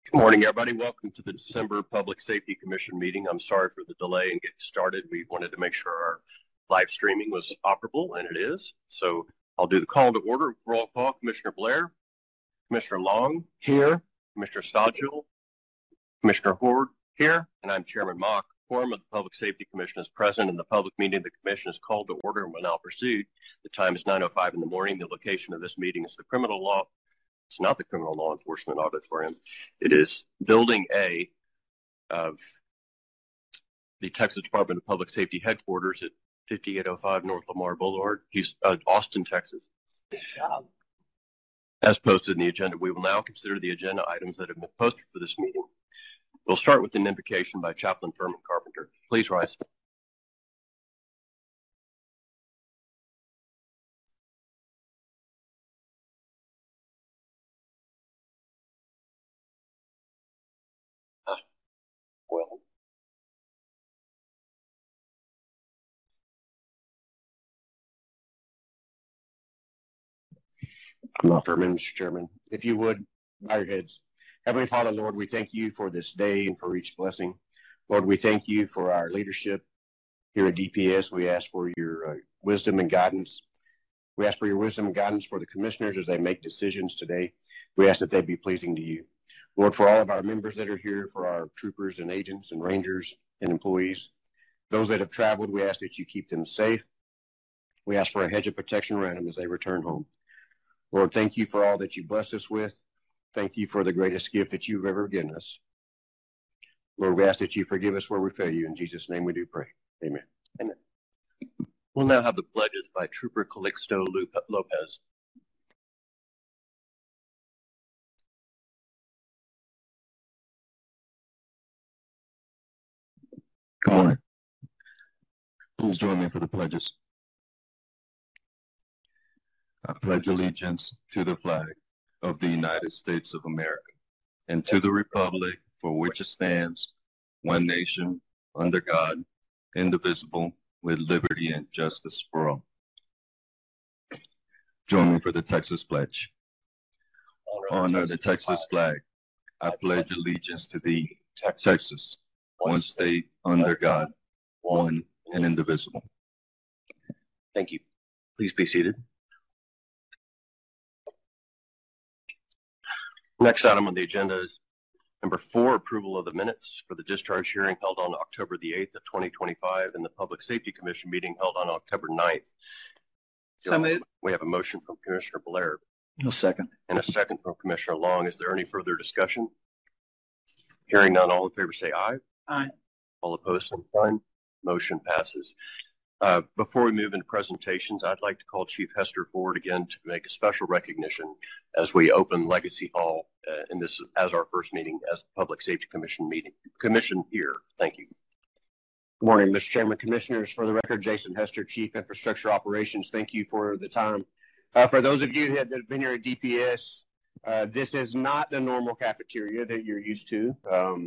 Good morning, everybody. Welcome to the December Public Safety Commission meeting. I'm sorry for the delay in getting started. We wanted to make sure our live streaming was operable, and it is. So I'll do the call to order. Roll call. Commissioner Blair, Commissioner Long, here. Commissioner Stodgill, Commissioner Horde, here. And I'm Chairman Mock. Quorum of the Public Safety Commission is present, and the public meeting of the Commission is called to order and will now proceed. The time is 9:05 in the morning. The location of this meeting is the criminal law. It's not the Criminal Law Enforcement Auditorium. It is Building A of the Texas Department of Public Safety headquarters at 5805 North Lamar Boulevard, Austin, Texas. Good job. As posted in the agenda, we will now consider the agenda items that have been posted for this meeting. We'll start with an invocation by Chaplain Furman Carpenter. Please rise. Well, I'm not Furman, Mr. Chairman. If you would, bow your heads. Heavenly Father, Lord, we thank you for this day and for each blessing. Lord, we thank you for our leadership here at DPS. We ask for your wisdom and guidance. We ask for your wisdom and guidance for the commissioners as they make decisions today. We ask that they be pleasing to you. Lord, for all of our members that are here, for our troopers and agents and rangers and employees, those that have traveled, we ask that you keep them safe. We ask for a hedge of protection around them as they return home. Lord, thank you for all that you blessed us with. Thank you for the greatest gift that you've ever given us. Lord, we ask that you forgive us where we fail you. In Jesus' name we do pray. Amen. Amen. We'll now have the pledges by Trooper Calixto Lopez. Good morning. Please join me for the pledges. I pledge allegiance to the flag of the United States of America and to the republic for which it stands, one nation, under God, indivisible, with liberty and justice for all. Join me for the Texas pledge. Honor the Texas flag. I pledge allegiance to thee, Texas, one state, under God, one and indivisible. Thank you. Please be seated. Next item on the agenda is number 4, approval of the minutes for the discharge hearing held on October the 8th of 2025 and the Public Safety Commission meeting held on October 9th. So moved. We have a motion from Commissioner Blair. No second. And a second from Commissioner Long. Is there any further discussion? Hearing none, all in favor say aye. Aye. All opposed, same sign. Motion passes. Before we move into presentations, I'd like to call Chief Hester forward again to make a special recognition as we open Legacy Hall in this as our first meeting as the Public Safety Commission here. Thank you. Good morning, Mr. Chairman, Commissioners. For the record, Jason Hester, Chief Infrastructure Operations. Thank you for the time. For those of you that have been here at DPS, this is not the normal cafeteria that you're used to.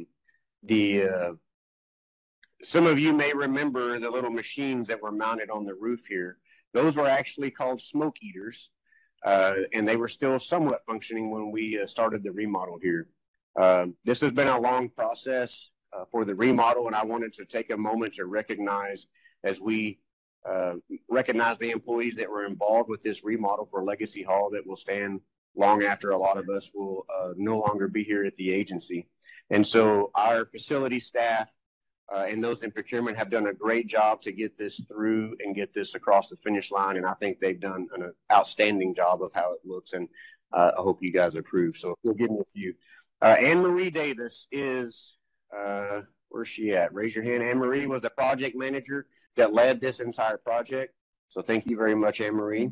Some of you may remember the little machines that were mounted on the roof here. Those were actually called smoke eaters, and they were still somewhat functioning when we started the remodel here. This has been a long process for the remodel, and I wanted to take a moment to recognize as we recognize the employees that were involved with this remodel for Legacy Hall that will stand long after a lot of us will no longer be here at the agency. And so our facility staff and those in procurement have done a great job to get this through and get this across the finish line. And I think they've done an outstanding job of how it looks. And I hope you guys approve. So if you'll give me a few. Anne-Marie Davis is, where's she at? Raise your hand. Anne-Marie was the project manager that led this entire project. So thank you very much, Anne-Marie.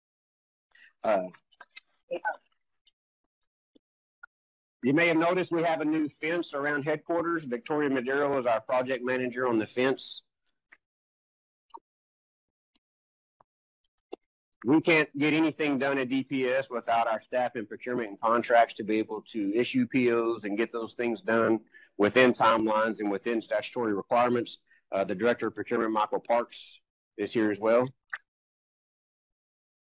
You may have noticed we have a new fence around headquarters. Victoria Madero is our project manager on the fence. We can't get anything done at DPS without our staff in procurement and contracts to be able to issue POs and get those things done within timelines and within statutory requirements. The Director of Procurement, Michael Parks, is here as well.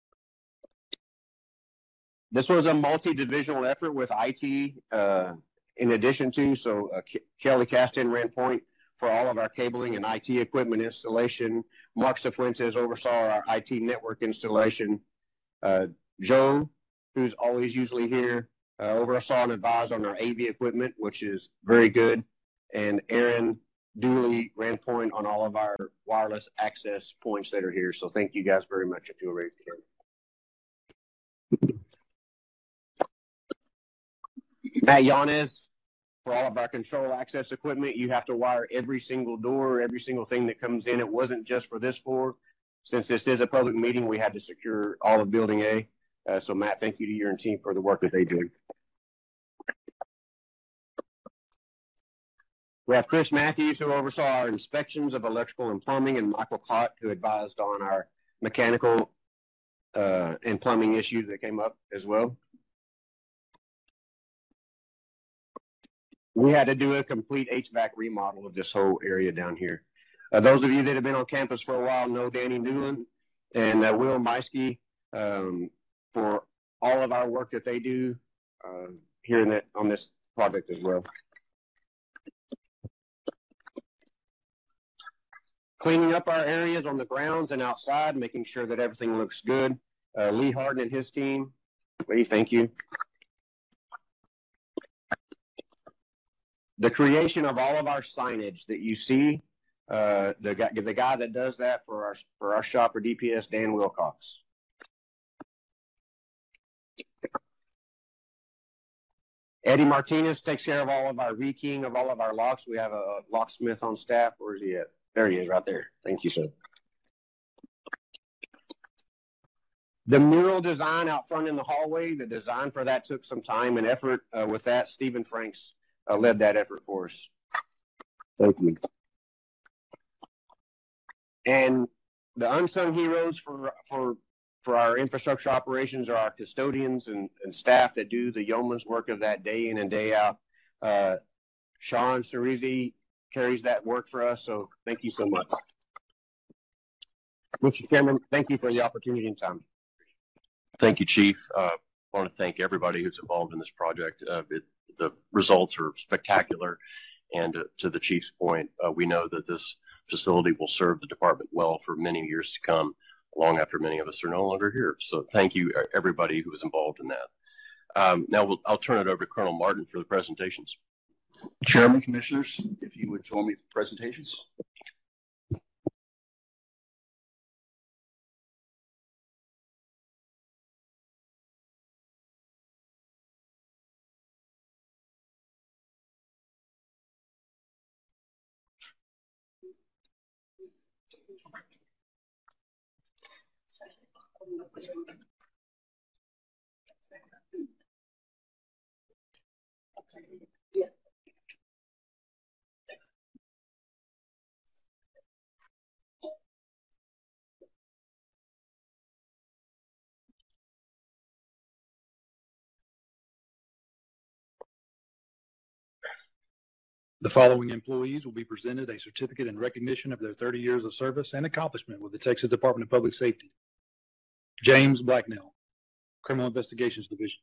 This was a multi-divisional effort with IT in addition to. So Kelly Caston ran point for all of our cabling and IT equipment installation. Mark Cifuentes oversaw our IT network installation. Joe, who's always usually here, oversaw and advised on our AV equipment, which is very good. And Aaron Dooley ran point on all of our wireless access points that are here. So thank you guys very much if you'll raise your hand. Matt Yanez, for all of our control access equipment, you have to wire every single door, every single thing that comes in. It wasn't just for this floor. Since this is a public meeting, we had to secure all of Building A. So Matt, thank you to you and team for the work that they do. We have Chris Matthews, who oversaw our inspections of electrical and plumbing, and Michael Cott, who advised on our mechanical and plumbing issues that came up as well. We had to do a complete HVAC remodel of this whole area down here. Those of you that have been on campus for a while know Danny Newland and Will Meisky for all of our work that they do here on this project as well. Cleaning up our areas on the grounds and outside, making sure that everything looks good. Lee Harden and his team. Lee, thank you. The creation of all of our signage that you see, the guy that does that for our shop for DPS, Dan Wilcox. Eddie Martinez takes care of all of our rekeying of all of our locks. We have a locksmith on staff. Where is he at? There he is, right there. Thank you, sir. The mural design out front in the hallway, the design for that took some time and effort. With that, Stephen Franks led that effort for us. Thank you. And the unsung heroes for our infrastructure operations are our custodians and staff that do the yeoman's work of that day in and day out. Sean Cerisi carries that work for us, so thank you so much. Mr. Chairman, thank you for the opportunity and time. Thank you, Chief. I want to thank everybody who's involved in this project. The results are spectacular, and to the Chief's point, we know that this facility will serve the department well for many years to come, long after many of us are no longer here. So thank you, everybody who was involved in that. Now I'll turn it over to Colonel Martin for the presentations. Chairman, Commissioners, if you would join me for presentations. The following employees will be presented a certificate in recognition of their 30 years of service and accomplishment with the Texas Department of Public Safety. James Blacknell, Criminal Investigations Division.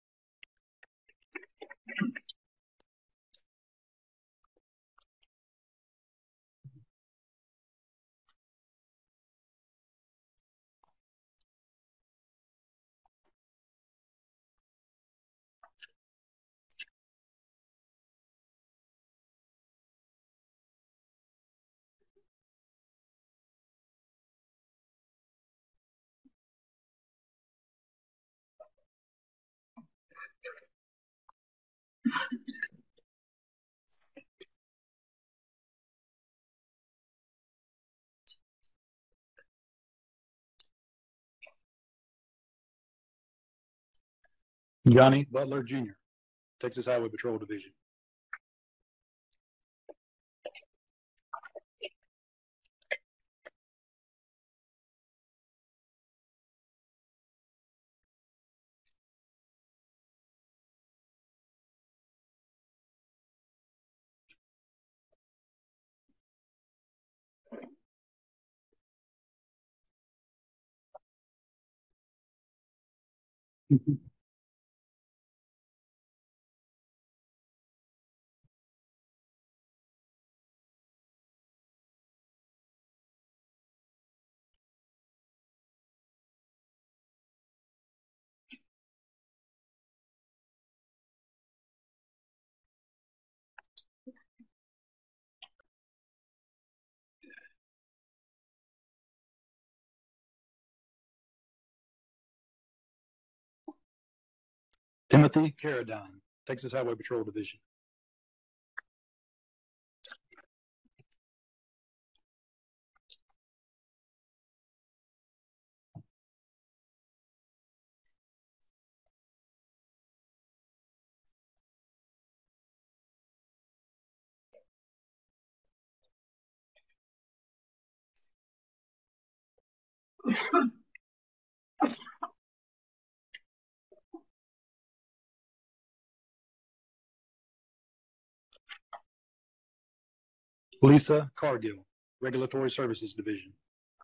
Johnny Butler Jr., Texas Highway Patrol Division. Timothy Carradine, Texas Highway Patrol Division. Lisa Cargill, Regulatory Services Division.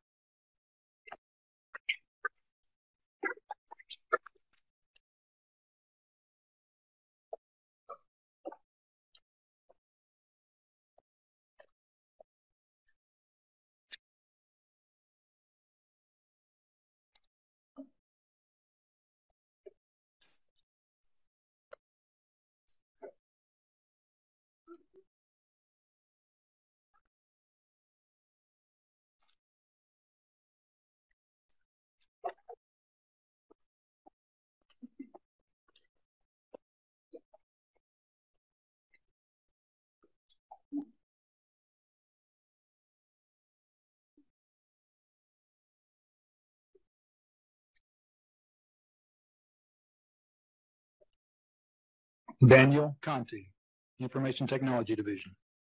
Daniel Conti, Information Technology Division.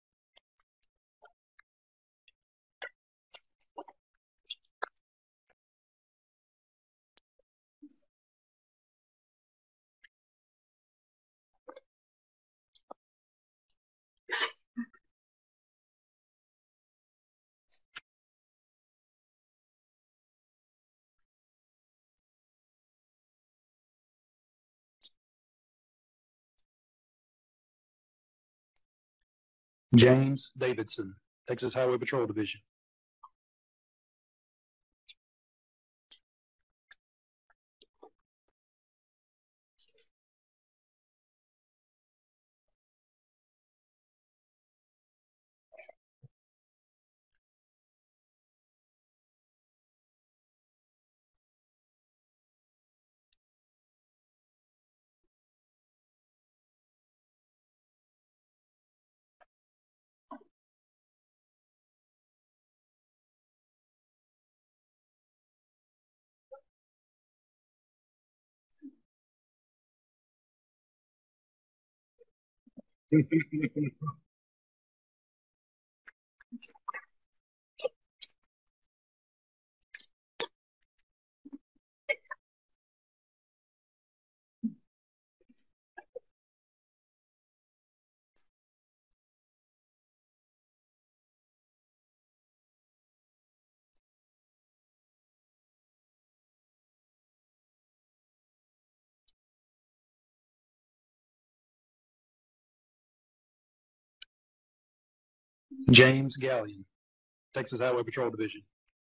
James Davidson, Texas Highway Patrol Division. James Gallion, Texas Highway Patrol Division.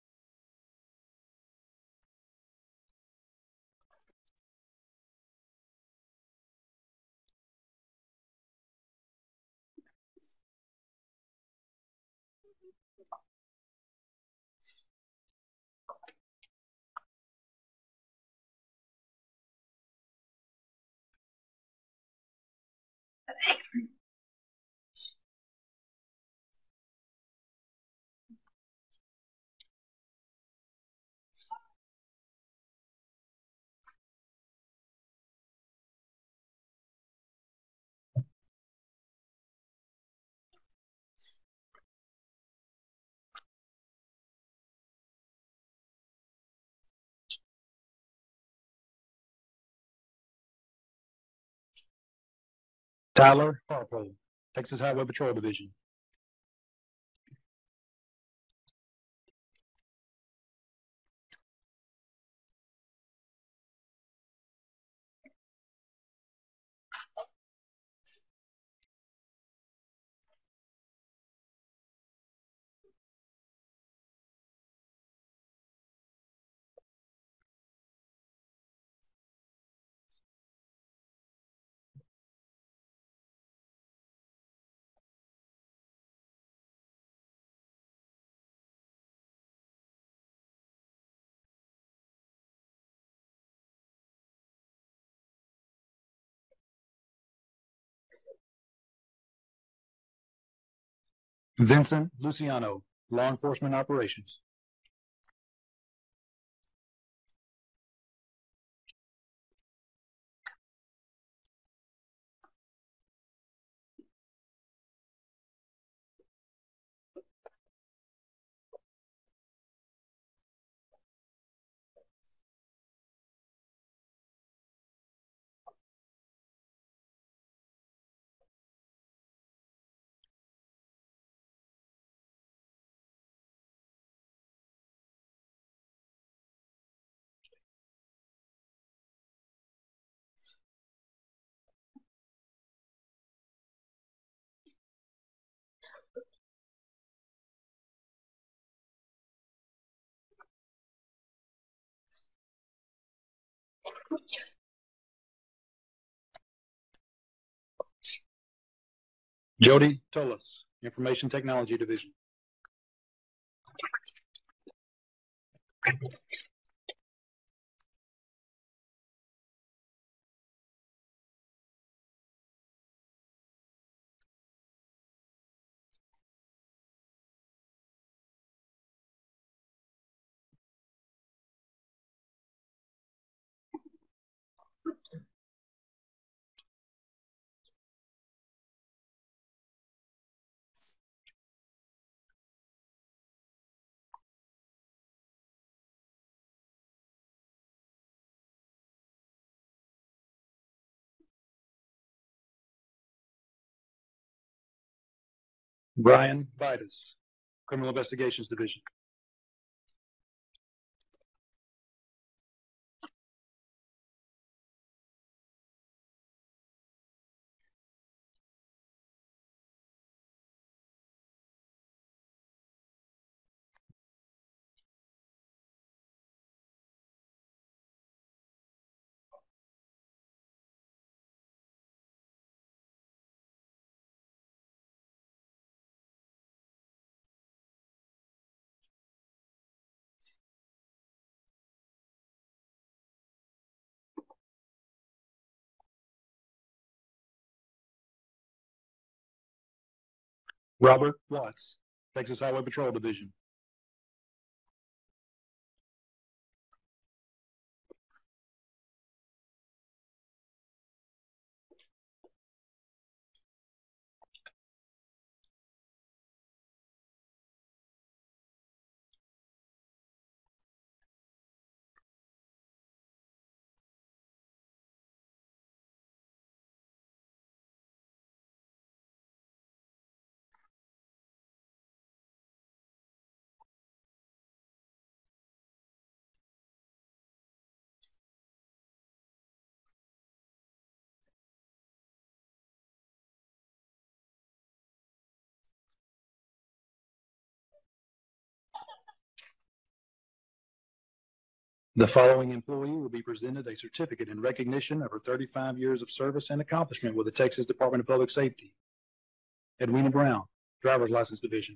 Tyler Harpo, Texas Highway Patrol Division. Vincent Luciano, Law Enforcement Operations. Jody Tolas, Information Technology Division. Brian Vitus, Criminal Investigations Division. Robert Watts, Texas Highway Patrol Division. The following employee will be presented a certificate in recognition of her 35 years of service and accomplishment with the Texas Department of Public Safety. Edwina Brown, Driver's License Division.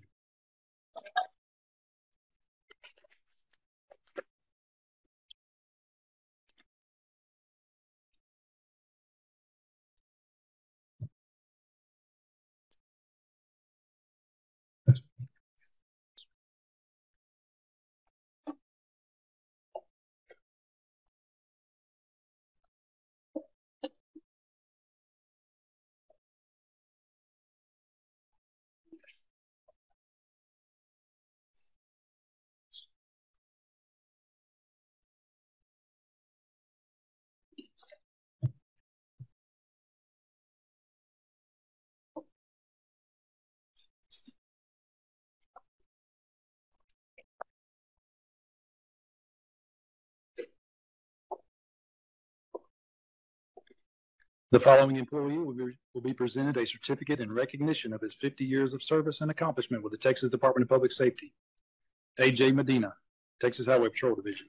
The following employee will be presented a certificate in recognition of his 50 years of service and accomplishment with the Texas Department of Public Safety. A.J. Medina, Texas Highway Patrol Division.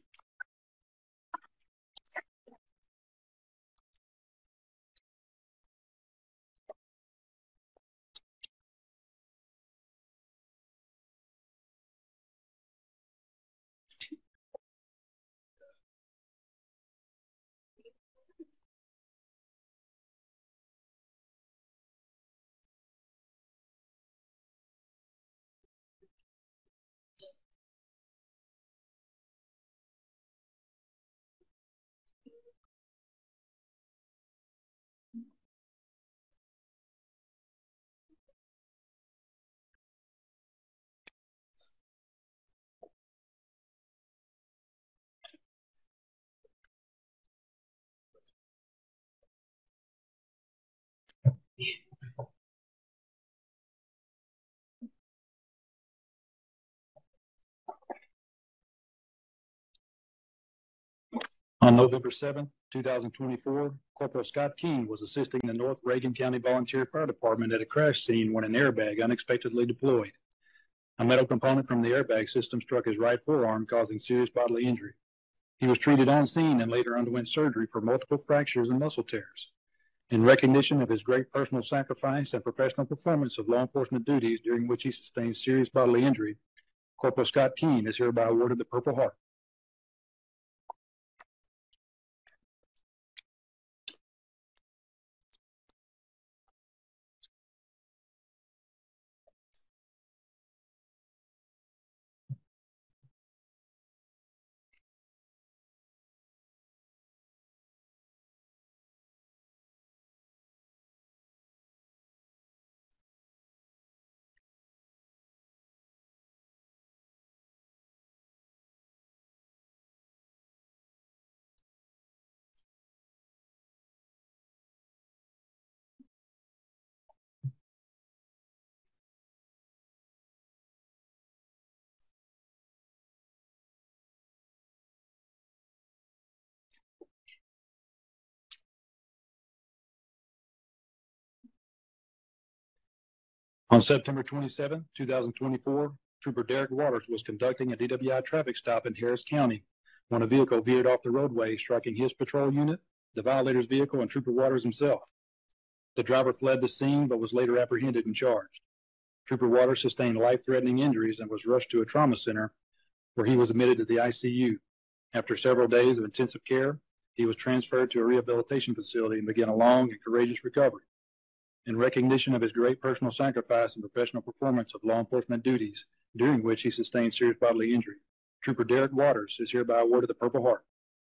On November 7th, 2024, Corporal Scott King was assisting the North Reagan County Volunteer Fire Department at a crash scene when an airbag unexpectedly deployed. A metal component from the airbag system struck his right forearm, causing serious bodily injury. He was treated on scene and later underwent surgery for multiple fractures and muscle tears. In recognition of his great personal sacrifice and professional performance of law enforcement duties during which he sustained serious bodily injury, Corporal Scott King is hereby awarded the Purple Heart. On September 27, 2024, Trooper Derek Waters was conducting a DWI traffic stop in Harris County when a vehicle veered off the roadway, striking his patrol unit, the violator's vehicle, and Trooper Waters himself. The driver fled the scene but was later apprehended and charged. Trooper Waters sustained life-threatening injuries and was rushed to a trauma center where he was admitted to the ICU. After several days of intensive care, he was transferred to a rehabilitation facility and began a long and courageous recovery. In recognition of his great personal sacrifice and professional performance of law enforcement duties, during which he sustained serious bodily injury, Trooper Derek Waters is hereby awarded the Purple Heart.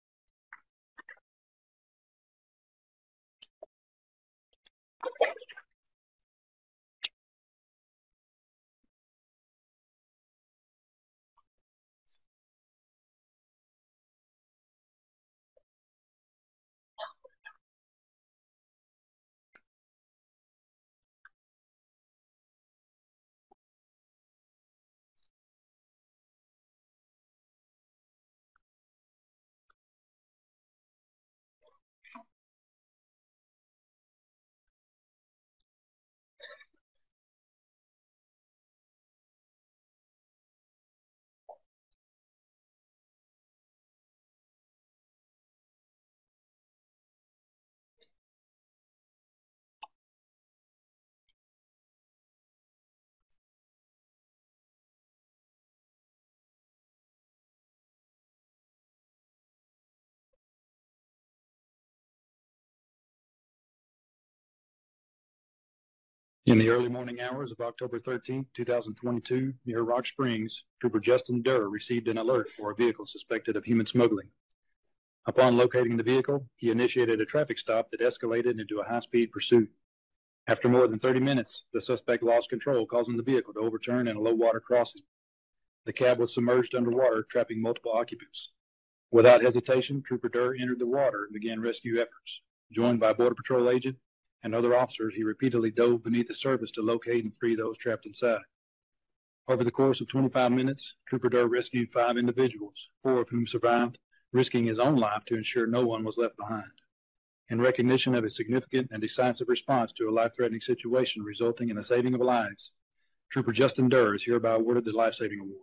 In the early morning hours of October 13, 2022, near Rock Springs, Trooper Justin Durr received an alert for a vehicle suspected of human smuggling. Upon locating the vehicle, he initiated a traffic stop that escalated into a high-speed pursuit. After more than 30 minutes, the suspect lost control, causing the vehicle to overturn in a low-water crossing. The cab was submerged underwater, trapping multiple occupants. Without hesitation, Trooper Durr entered the water and began rescue efforts. Joined by a Border Patrol agent and other officers, he repeatedly dove beneath the surface to locate and free those trapped inside. Over the course of 25 minutes, Trooper Durr rescued 5 individuals, 4 of whom survived, risking his own life to ensure no one was left behind. In recognition of his significant and decisive response to a life-threatening situation resulting in the saving of lives, Trooper Justin Durr is hereby awarded the Life Saving Award.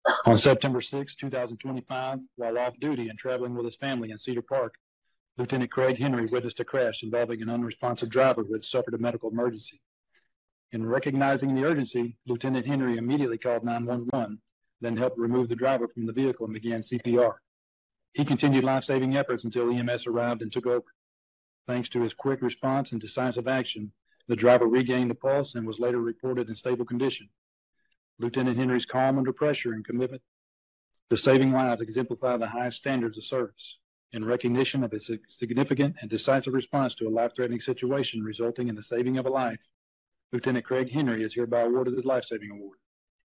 On September 6, 2025, while off duty and traveling with his family in Cedar Park, Lieutenant Craig Henry witnessed a crash involving an unresponsive driver who had suffered a medical emergency. In recognizing the urgency, Lieutenant Henry immediately called 911, then helped remove the driver from the vehicle and began CPR. He continued life-saving efforts until EMS arrived and took over. Thanks to his quick response and decisive action, the driver regained the pulse and was later reported in stable condition. Lieutenant Henry's calm under pressure and commitment to saving lives exemplify the highest standards of service. In recognition of his significant and decisive response to a life-threatening situation resulting in the saving of a life, Lieutenant Craig Henry is hereby awarded the Life-Saving Award.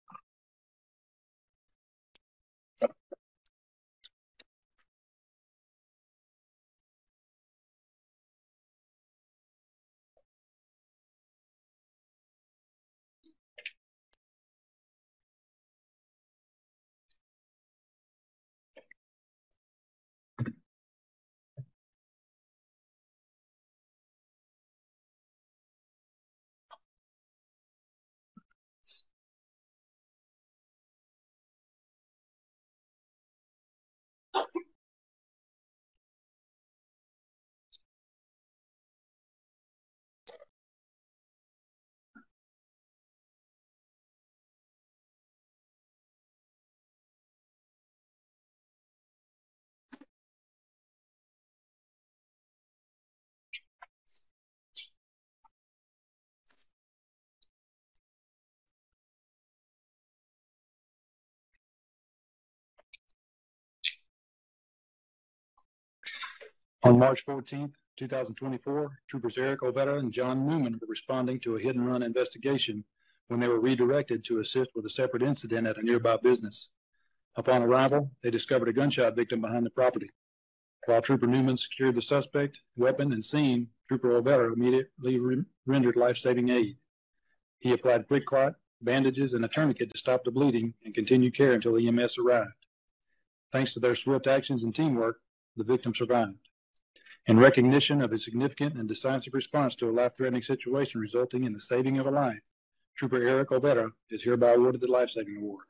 On March 14th, 2024, Troopers Eric Ovetta and John Newman were responding to a hit-and-run investigation when they were redirected to assist with a separate incident at a nearby business. Upon arrival, they discovered a gunshot victim behind the property. While Trooper Newman secured the suspect, weapon, and scene, Trooper Ovetta immediately rendered life-saving aid. He applied quick clot, bandages, and a tourniquet to stop the bleeding and continued care until EMS arrived. Thanks to their swift actions and teamwork, the victim survived. In recognition of his significant and decisive response to a life-threatening situation resulting in the saving of a life, Trooper Eric Ovetta is hereby awarded the Life-Saving Award.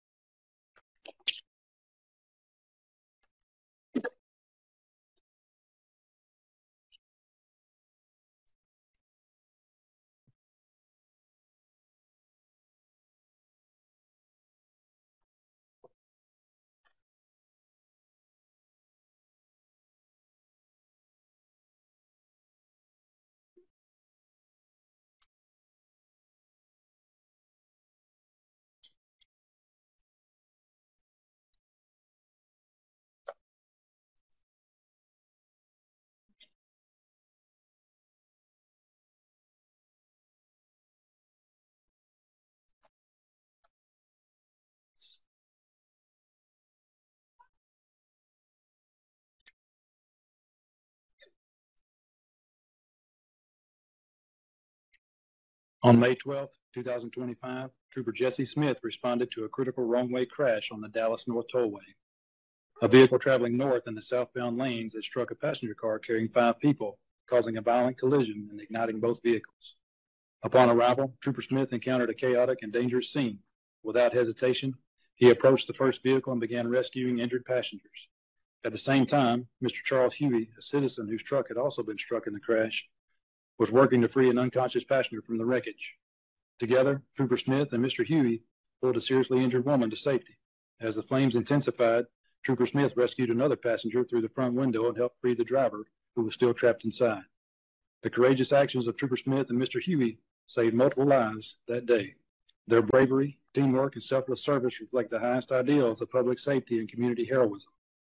On May 12, 2025, Trooper Jesse Smith responded to a critical wrong-way crash on the Dallas North Tollway. A vehicle traveling north in the southbound lanes had struck a passenger car carrying 5 people, causing a violent collision and igniting both vehicles. Upon arrival, Trooper Smith encountered a chaotic and dangerous scene. Without hesitation, he approached the first vehicle and began rescuing injured passengers. At the same time, Mr. Charles Huey, a citizen whose truck had also been struck in the crash, was working to free an unconscious passenger from the wreckage. Together, Trooper Smith and Mr. Huey pulled a seriously injured woman to safety. As the flames intensified, Trooper Smith rescued another passenger through the front window and helped free the driver, who was still trapped inside. The courageous actions of Trooper Smith and Mr. Huey saved multiple lives that day. Their bravery, teamwork, and selfless service reflect the highest ideals of public safety and community heroism.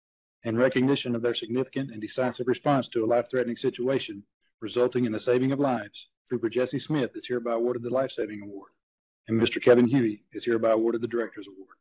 In recognition of their significant and decisive response to a life-threatening situation, resulting in the saving of lives, Trooper Jesse Smith is hereby awarded the Life-Saving Award, and Mr. Kevin Huey is hereby awarded the Director's Award.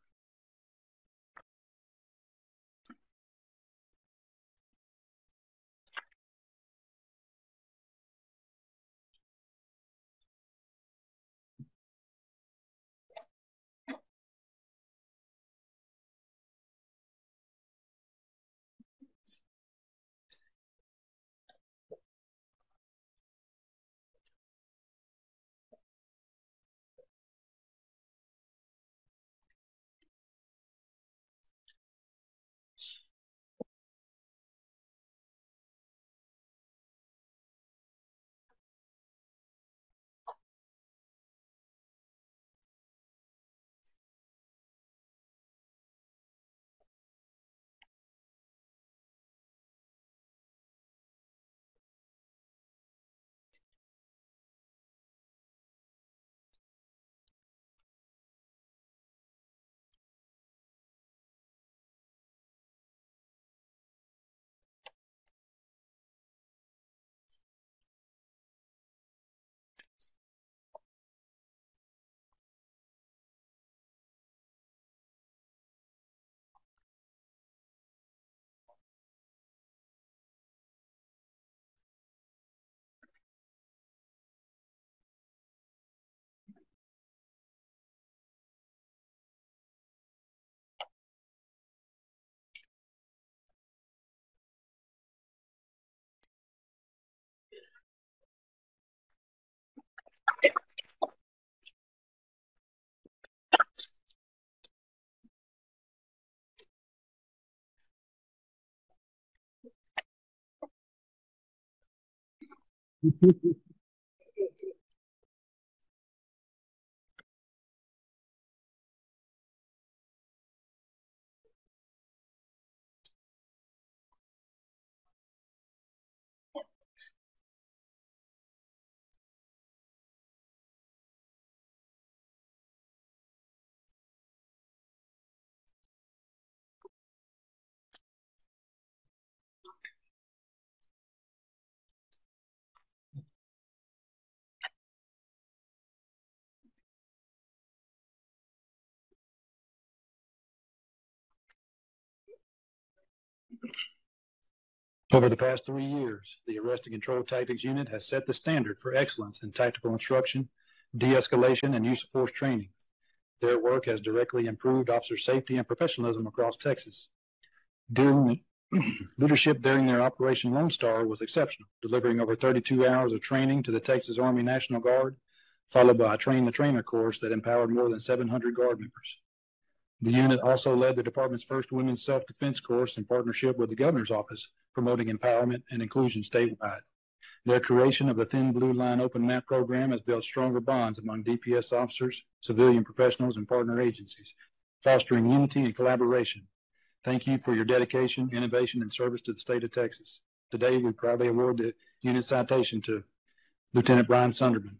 Over the past 3 years, the Arrest and Control Tactics Unit has set the standard for excellence in tactical instruction, de-escalation, and use of force training. Their work has directly improved officer safety and professionalism across Texas. Leadership during their Operation Lone Star was exceptional, delivering over 32 hours of training to the Texas Army National Guard, followed by a train-the-trainer course that empowered more than 700 Guard members. The unit also led the department's first women's self-defense course in partnership with the governor's office, promoting empowerment and inclusion statewide. Their creation of the Thin Blue Line Open Map program has built stronger bonds among DPS officers, civilian professionals, and partner agencies, fostering unity and collaboration. Thank you for your dedication, innovation, and service to the state of Texas. Today, we proudly award the unit citation to Lieutenant Brian Sunderman.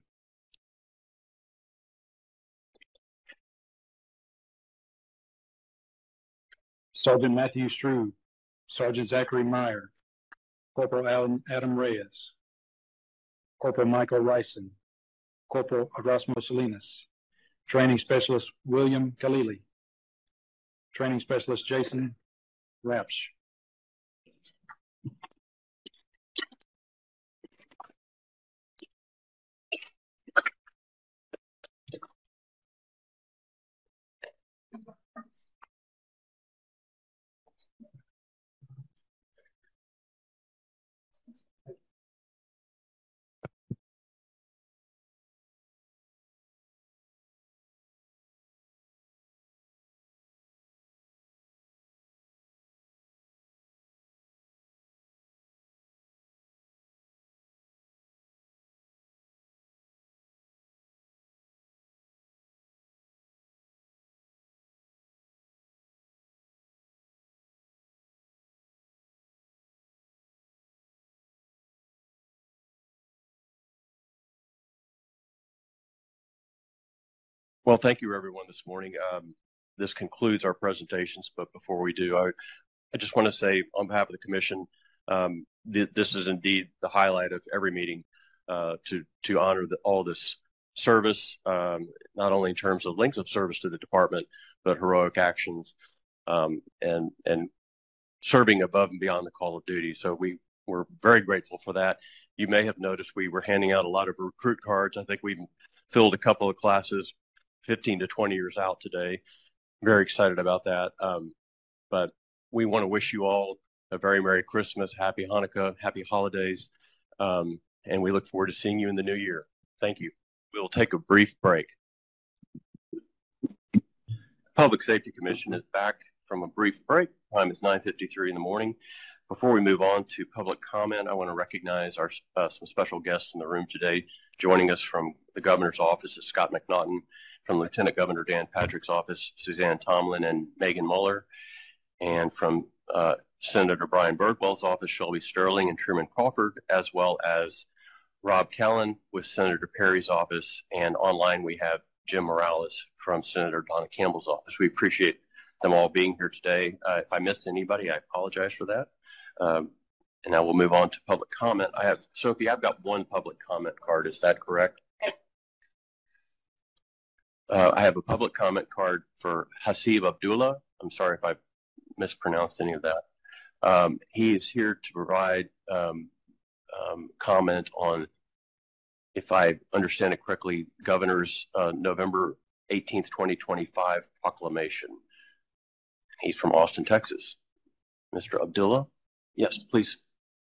Sergeant Matthew Struve, Sergeant Zachary Meyer, Corporal Adam Reyes, Corporal Michael Ryson, Corporal Erasmo Salinas, Training Specialist William Khalili, Training Specialist Jason Rapsch. Well, thank you, everyone, this morning. This concludes our presentations, but before we do, I just want to say on behalf of the commission, this is indeed the highlight of every meeting to honor all this service, not only in terms of length of service to the department, but heroic actions and serving above and beyond the call of duty. So we're very grateful for that. You may have noticed we were handing out a lot of recruit cards. I think we've filled a couple of classes 15 to 20 years out today. Very excited about that. But we want to wish you all a very Merry Christmas, Happy Hanukkah, Happy Holidays, and we look forward to seeing you in the new year. Thank you. We'll take a brief break. Public Safety Commission is back from a brief break. Time is 9:53 in the morning. Before we move on to public comment, I want to recognize our some special guests in the room today. Joining us from the governor's office is Scott McNaughton, from Lieutenant Governor Dan Patrick's office, Suzanne Tomlin and Megan Mueller, and from Senator Brian Birdwell's office, Shelby Sterling and Truman Crawford, as well as Rob Callen with Senator Perry's office, and online we have Jim Morales from Senator Donna Campbell's office. We appreciate them all being here today. If I missed anybody, I apologize for that. And now we'll move on to public comment. Sophie, I've got one public comment card. Is that correct? I have a public comment card for Hasib Abdullah. I'm sorry if I mispronounced any of that. He is here to provide comment on, if I understand it correctly, Governor's November 18th, 2025 proclamation. He's from Austin, Texas. Mr. Abdullah? Yes, please.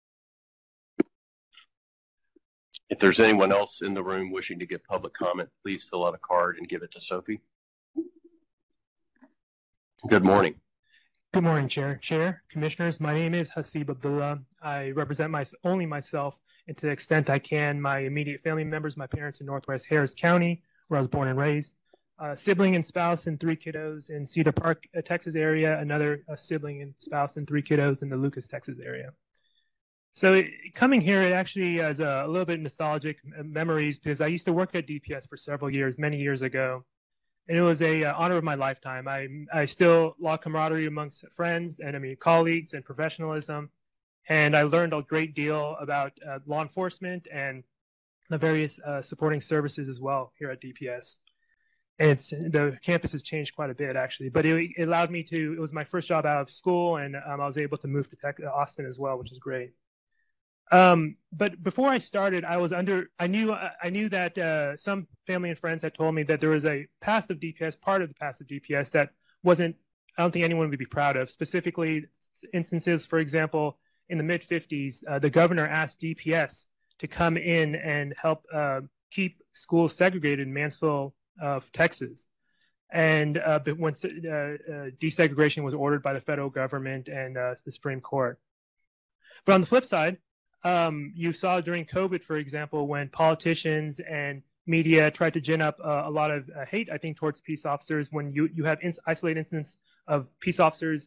If there's anyone else in the room wishing to give public comment, please fill out a card and give it to Sophie. Good morning. Good morning, Chair, Commissioners. My name is Hasib Abdullah. I represent only myself, and to the extent I can, my immediate family members, my parents in Northwest Harris County, where I was born and raised, sibling and spouse and 3 kiddos in Cedar Park, Texas area, another sibling and spouse and 3 kiddos in the Lucas, Texas area. So coming here, it actually has a little bit nostalgic memories because I used to work at DPS for several years, many years ago. And it was a honor of my lifetime. I still law camaraderie amongst friends and colleagues and professionalism. And I learned a great deal about law enforcement and the various supporting services as well here at DPS. And the campus has changed quite a bit, actually. But it allowed me it was my first job out of school, and I was able to move to Austin as well, which is great. But before I started, I knew that some family and friends had told me that there was a past of DPS, part of the past of DPS that I don't think anyone would be proud of. Specifically, instances, for example, in the mid-50s, the governor asked DPS to come in and help keep schools segregated in Mansfield, Texas. And when desegregation was ordered by the federal government and the Supreme Court. But on the flip side, you saw during COVID, for example, when politicians and media tried to gin up a lot of hate, I think, towards peace officers, when you have isolated incidents of peace officers,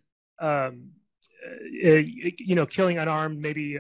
killing unarmed, maybe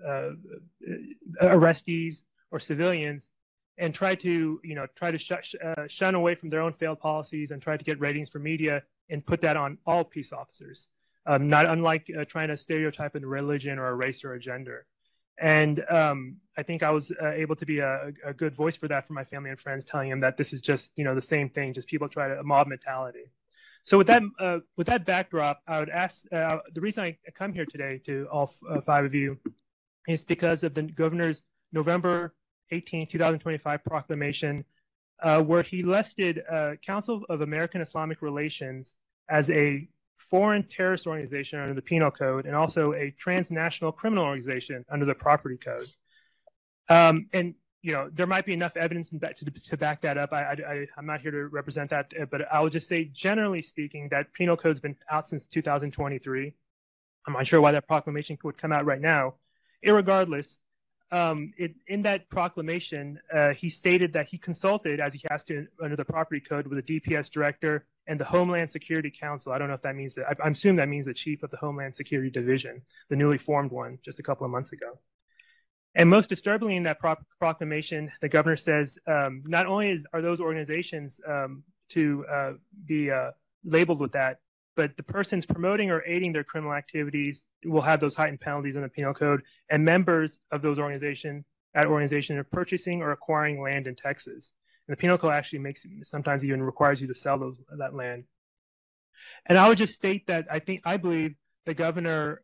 arrestees or civilians, and try to shun away from their own failed policies and try to get ratings for media and put that on all peace officers, not unlike trying to stereotype a religion or a race or a gender. And I think I was able to be a good voice for that for my family and friends, telling them that this is just the same thing, just people try to mob mentality. So with that backdrop, I would ask the reason I come here today to all 5 of you is because of the governor's November 18, 2025 proclamation, where he listed Council of American Islamic Relations as a foreign terrorist organization under the Penal Code, and also a transnational criminal organization under the Property Code. And there might be enough evidence to back that up. I'm not here to represent that, but I would just say, generally speaking, that Penal Code's been out since 2023. I'm not sure why that proclamation would come out right now. Irregardless, in that proclamation, he stated that he consulted, as he has to under the Property Code, with the DPS director and the Homeland Security Council. I don't know if that means that. I assume that means the chief of the Homeland Security Division, the newly formed one, just a couple of months ago. And most disturbingly, in that proclamation, the governor says not only are those organizations to be labeled with that, but the persons promoting or aiding their criminal activities will have those heightened penalties in the Penal Code, and members of those organizations are purchasing or acquiring land in Texas. And the Penal Code actually sometimes even requires you to sell that land. And I would just state that I believe the governor,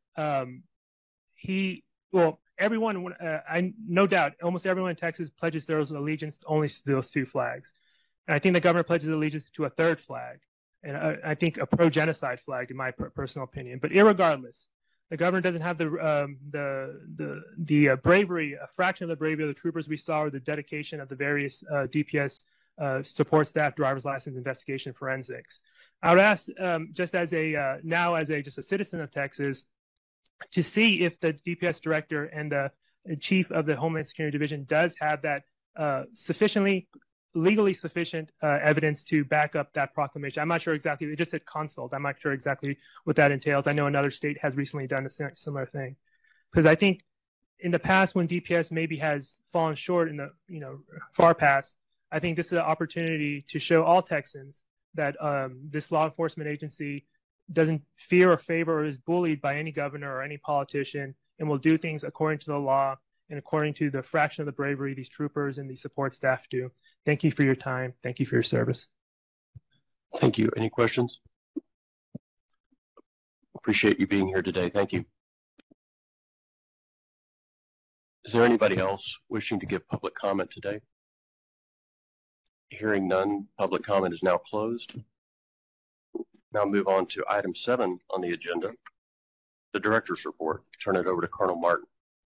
everyone, no doubt, almost everyone in Texas pledges their allegiance only to those 2 flags. And I think the governor pledges allegiance to a 3rd flag, and I think a pro-genocide flag, in my personal opinion. But irregardless, the governor doesn't have the bravery, a fraction of the bravery of the troopers we saw, or the dedication of the various DPS support staff, driver's license, investigation, forensics. I would ask, just as a citizen of Texas, to see if the DPS director and the chief of the Homeland Security Division does have that legally sufficient evidence to back up that proclamation. I'm not sure exactly. It just said consult. I'm not sure exactly what that entails. I know another state has recently done a similar thing. Because I think in the past, when DPS maybe has fallen short in the far past, I think this is an opportunity to show all Texans that this law enforcement agency doesn't fear or favor or is bullied by any governor or any politician, and will do things according to the law and according to the fraction of the bravery these troopers and these support staff do. Thank you for your time. Thank you for your service. Thank you. Any questions? Appreciate you being here today. Thank you. Is there anybody else wishing to give public comment today? Hearing none, public comment is now closed. Now move on to item 7 on the agenda, the director's report. Turn it over to Colonel Martin.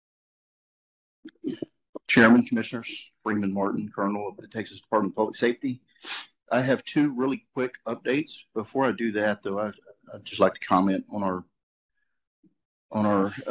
Chairman, Commissioners, Freeman Martin, Colonel of the Texas Department of Public Safety. I have 2 really quick updates. Before I do that, though, I'd just like to comment on our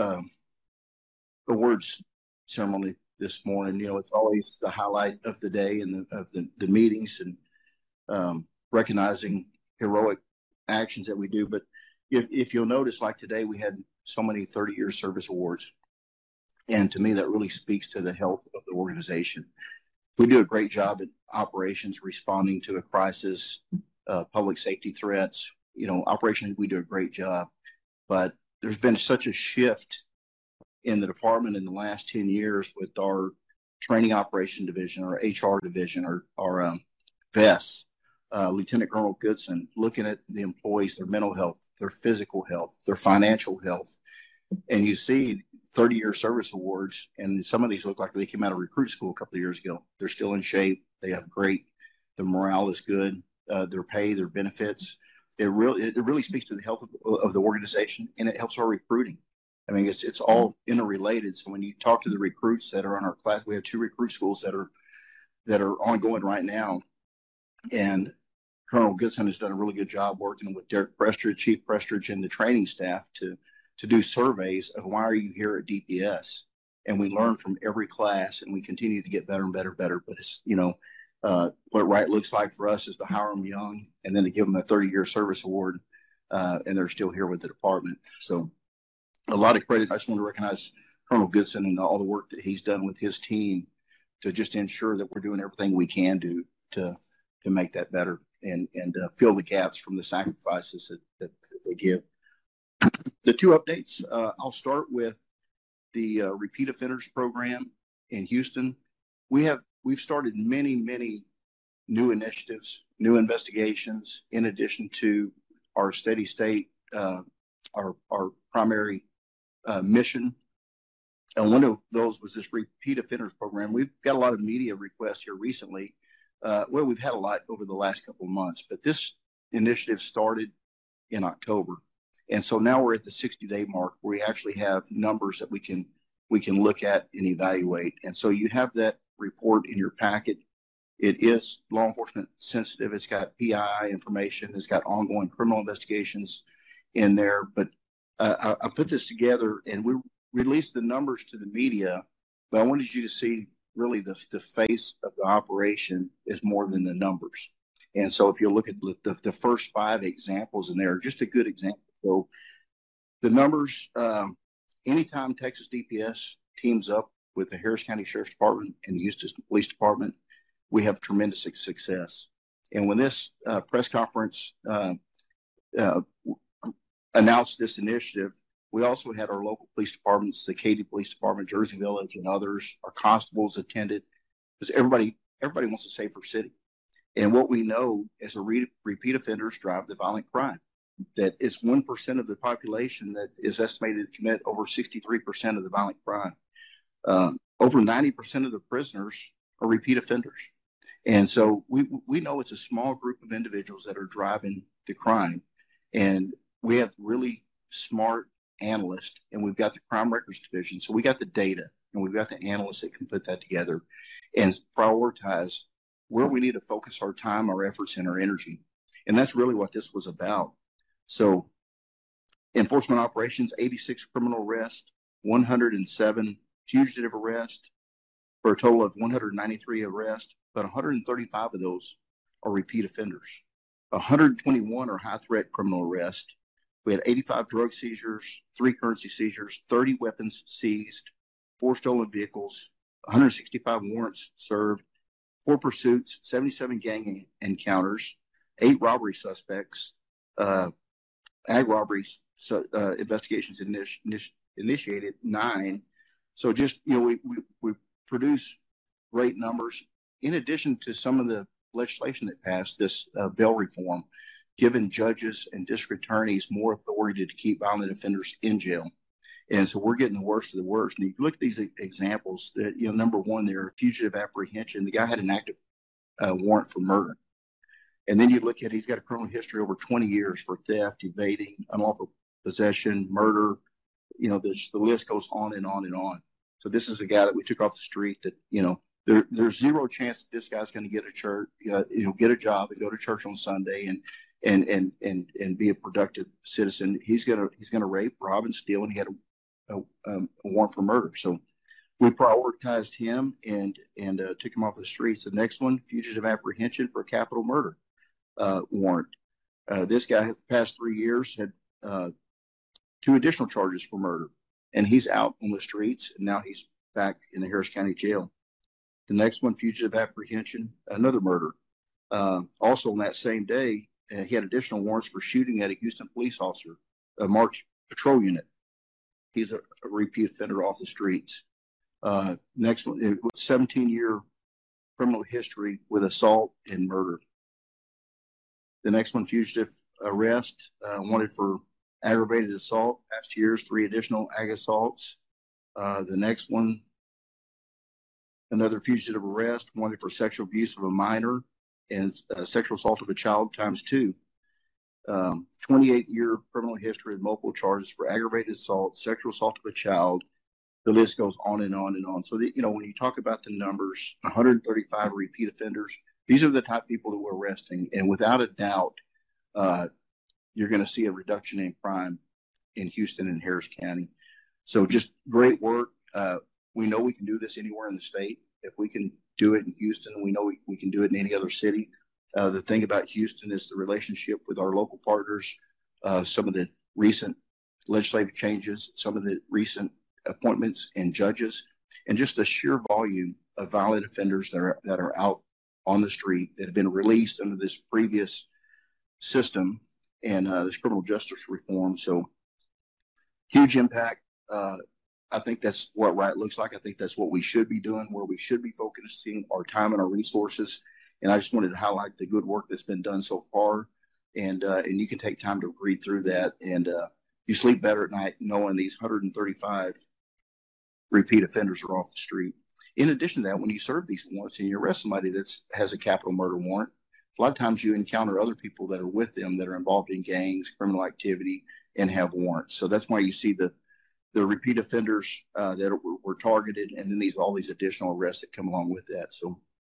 awards ceremony this morning. You know, it's always the highlight of the day and the meetings, and recognizing heroic actions that we do. But if you'll notice, like today, we had so many 30-year service awards. And to me, that really speaks to the health of the organization. We do a great job at operations, responding to a crisis, public safety threats. You know, operationally, we do a great job. But there's been such a shift in the department in the last 10 years with our training operation division, our HR division, our VES, Lieutenant Colonel Goodson, looking at the employees, their mental health, their physical health, their financial health. And you see 30-year service awards, and some of these look like they came out of recruit school a couple of years ago. They're still in shape. They have great, the morale is good, their pay, their benefits. It really speaks to the health of the organization, and it helps our recruiting. I mean, it's all interrelated. So when you talk to the recruits that are on our class, we have 2 recruit schools that are ongoing right now. And Colonel Goodson has done a really good job working with Derek Prestridge, Chief Prestridge, and the training staff to do surveys of why are you here at DPS. And we learn from every class, and we continue to get better and better. But it's, you know, what right looks like for us is to hire them young and then to give them a 30-year service award, and they're still here with the department. So a lot of credit. I just want to recognize Colonel Goodson and all the work that he's done with his team to just ensure that we're doing everything we can do to make that better and fill the gaps from the sacrifices that they give. The 2 updates, I'll start with the repeat offenders program in Houston. We've started many new initiatives, new investigations, in addition to our steady state, our primary mission. And one of those was this repeat offenders program. We've got a lot of media requests here recently. Well, we've had a lot over the last couple of months, but this initiative started in October. And so now we're at the 60-day mark where we actually have numbers that we can look at and evaluate. And so you have that report in your packet. It is law enforcement sensitive. It's got PI information. It's got ongoing criminal investigations in there. But I put this together, and we released the numbers to the media, but I wanted you to see really the face of the operation is more than the numbers. And so if you look at the first 5 examples in there, just a good example. So the numbers, anytime Texas DPS teams up with the Harris County Sheriff's Department and the Eustis Police Department, we have tremendous success. And when this press conference announced this initiative, we also had our local police departments, the Katy Police Department, Jersey Village, and others. Our constables attended, because everybody wants a safer city. And what we know is repeat offenders drive the violent crime. That it's 1% of the population that is estimated to commit over 63% of the violent crime. Over 90% of the prisoners are repeat offenders. And so we know it's a small group of individuals that are driving the crime. And we have really smart analysts, and we've got the crime records division. So we got the data, and we've got the analysts that can put that together and prioritize where we need to focus our time, our efforts, and our energy. And that's really what this was about. So enforcement operations, 86 criminal arrests, 107 fugitive arrests, for a total of 193 arrests, but 135 of those are repeat offenders. 121 are high threat criminal arrests. We had 85 drug seizures, 3 currency seizures, 30 weapons seized, 4 stolen vehicles, 165 warrants served, 4 pursuits, 77 gang encounters, 8 robbery suspects, ag robberies investigations initiated, 9. So just, you know, we produce great numbers. In addition to some of the legislation that passed, this bail reform, giving judges and district attorneys more authority to keep violent offenders in jail. And so we're getting the worst of the worst. And you look at these examples that, you know, number one, they're fugitive apprehension. The guy had an active warrant for murder. And then you look at, he's got a criminal history over 20 years for theft, evading, unlawful possession, murder. You know, the list goes on and on and on. So this is a guy that we took off the street that, you know, there's zero chance that this guy's going to get a church, get a job and go to church on Sunday. and be a productive citizen. He's gonna rape, rob, and steal, and he had a warrant for murder. So we prioritized him and took him off the streets. The next one, fugitive apprehension for capital murder warrant. This guy, the past 3 years, had 2 additional charges for murder, and he's out on the streets, and now he's back in the Harris County Jail. The next one, fugitive apprehension, another murder. Also on that same day, he had additional warrants for shooting at a Houston police officer, a March patrol unit. He's a repeat offender off the streets. Next one, 17-year criminal history with assault and murder. The next one, fugitive arrest, wanted for aggravated assault. Past years, 3 additional ag assaults. The next one, another fugitive arrest, wanted for sexual abuse of a minor and sexual assault of a child ×2. 28-year criminal history with multiple charges for aggravated assault, sexual assault of a child. The list goes on and on and on. So, when you talk about the numbers, 135 repeat offenders, these are the type of people that we're arresting. And without a doubt, you're going to see a reduction in crime in Houston and Harris County. So just great work. We know we can do this anywhere in the state. If we can do it in Houston, we know we can do it in any other city. The thing about Houston is the relationship with our local partners, some of the recent legislative changes, some of the recent appointments and judges, and just the sheer volume of violent offenders that are out on the street that have been released under this previous system and this criminal justice reform. So huge impact. I think that's what right looks like. I think that's what we should be doing, where we should be focusing our time and our resources. And I just wanted to highlight the good work that's been done so far. And you can take time to read through that, and you sleep better at night knowing these 135 repeat offenders are off the street. In addition to that, when you serve these warrants and you arrest somebody that has a capital murder warrant, a lot of times you encounter other people that are with them that are involved in gangs, criminal activity, and have warrants. So that's why you see the repeat offenders that were targeted, and then all these additional arrests that come along with that. So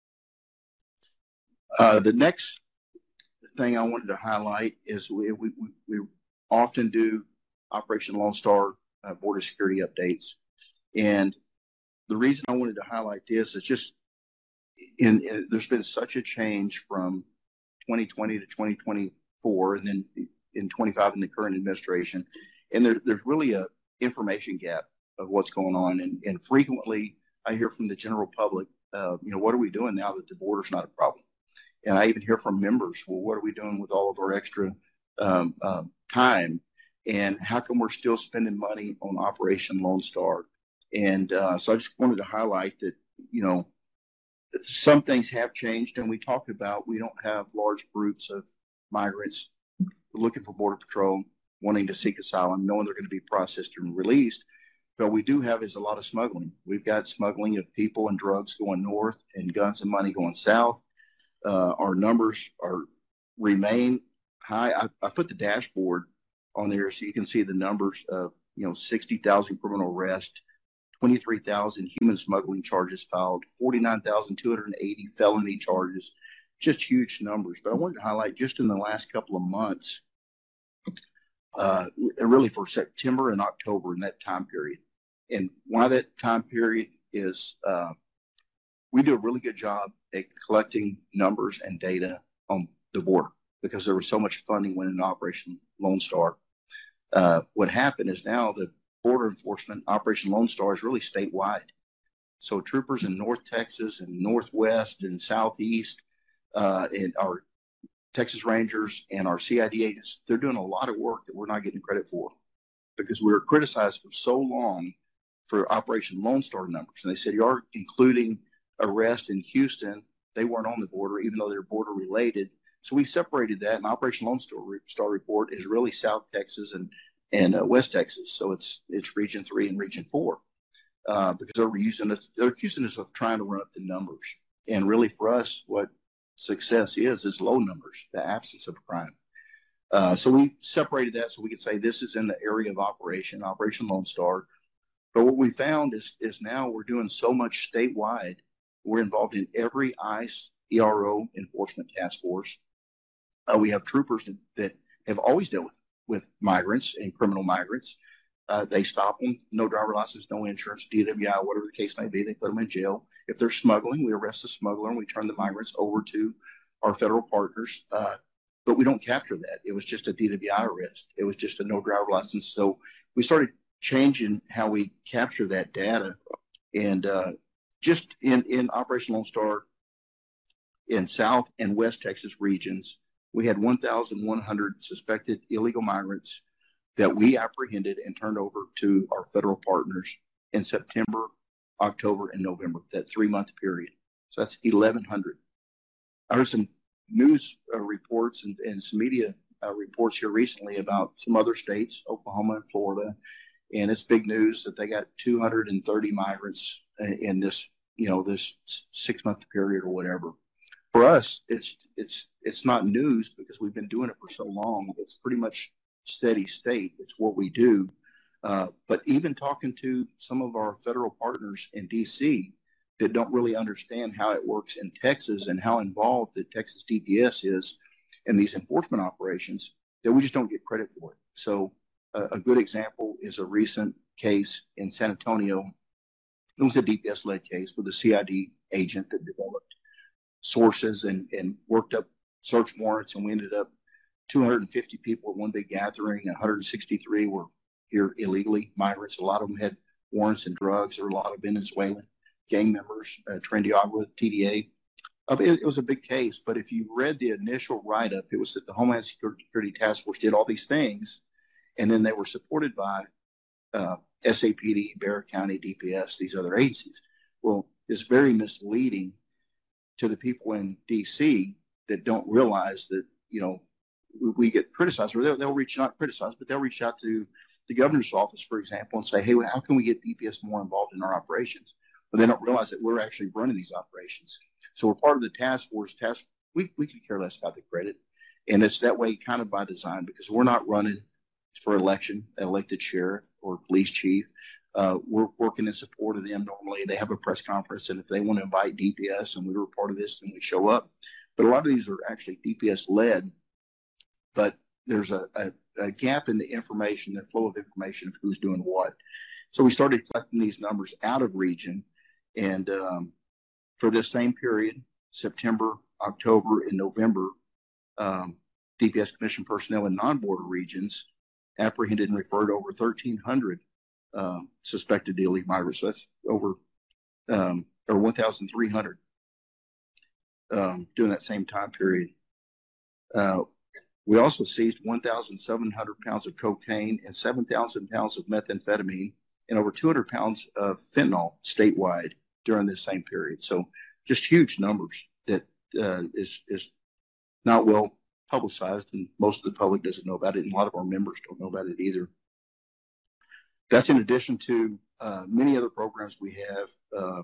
the next thing I wanted to highlight is we often do Operation Lone Star border security updates. And the reason I wanted to highlight this is just there's been such a change from 2020 to 2024, and then in 25 in the current administration. And there's really a information gap of what's going on. And frequently I hear from the general public, what are we doing now that the border's not a problem? And I even hear from members, well, what are we doing with all of our extra time? And how come we're still spending money on Operation Lone Star? And so I just wanted to highlight that, some things have changed. And we talked about, we don't have large groups of migrants looking for Border Patrol, wanting to seek asylum, knowing they're going to be processed and released. But we do have is a lot of smuggling. We've got smuggling of people and drugs going north and guns and money going south. Our numbers remain high. I put the dashboard on there so you can see the numbers of 60,000 criminal arrests, 23,000 human smuggling charges filed, 49,280 felony charges, just huge numbers. But I wanted to highlight just in the last couple of months, really for September and October in that time period. And why that time period is we do a really good job at collecting numbers and data on the border because there was so much funding went into Operation Lone Star. What happened is now the border enforcement Operation Lone Star is really statewide. So troopers in North Texas and Northwest and Southeast and our Texas Rangers and our CID agents, they're doing a lot of work that we're not getting credit for because we were criticized for so long for Operation Lone Star numbers. And they said, you're including arrest in Houston. They weren't on the border, even though they're border related. So we separated that. And Operation Lone Star report is really South Texas and West Texas. So it's Region 3 and Region 4 because they're accusing us of trying to run up the numbers. And really for us, what success is low numbers, the absence of crime. So we separated that so we could say this is in the area of Operation Lone Star. But what we found is now we're doing so much statewide. We're involved in every ICE ERO enforcement task force. We have troopers that have always dealt with migrants and criminal migrants. They stop them, no driver license, no insurance, DWI, whatever the case may be. They put them in jail. If they're smuggling, we arrest the smuggler and we turn the migrants over to our federal partners. But we don't capture that. It was just a DWI arrest. It was just a no driver license. So we started changing how we capture that data. And just in Operation Lone Star in South and West Texas regions, we had 1,100 suspected illegal migrants that we apprehended and turned over to our federal partners in September, October, and November, that 3-month period. So that's 1,100. I heard some news reports and some media reports here recently about some other states, Oklahoma and Florida, and it's big news that they got 230 migrants in this 6-month period or whatever. For us, it's not news because we've been doing it for so long. It's pretty much steady state. It's what we do. But even talking to some of our federal partners in DC that don't really understand how it works in Texas and how involved the Texas DPS is in these enforcement operations, that we just don't get credit for it. So a good example is a recent case in San Antonio. It was a DPS-led case with a CID agent that developed sources and worked up search warrants, and we ended up 250 people at one big gathering, and 163 were here illegally, migrants. A lot of them had warrants and drugs. There were a lot of Venezuelan gang members, Tren de Agua, TDA. It was a big case, but if you read the initial write-up, it was that the Homeland Security Task Force did all these things, and then they were supported by SAPD, Bexar County, DPS, these other agencies. Well, it's very misleading to the people in D.C. that don't realize that, we get criticized, or they'll reach, not criticized, but they'll reach out to the governor's office, for example, and say, hey, how can we get DPS more involved in our operations? But they don't realize that we're actually running these operations. So we're part of the task force. We could care less about the credit. And it's that way kind of by design, because we're not running for elected sheriff or police chief. We're working in support of them normally. They have a press conference, and if they want to invite DPS and we were part of this, then we show up. But a lot of these are actually DPS-led, but there's a gap in the information, the flow of information of who's doing what. So we started collecting these numbers out of region, and for this same period, September, October, and November, DPS Commission personnel in non-border regions apprehended and referred over 1,300 suspected illegal migrants. So that's over or 1,300 during that same time period. We also seized 1,700 pounds of cocaine and 7,000 pounds of methamphetamine and over 200 pounds of fentanyl statewide during this same period. So just huge numbers that is not well publicized, and most of the public doesn't know about it, and a lot of our members don't know about it either. That's in addition to many other programs we have.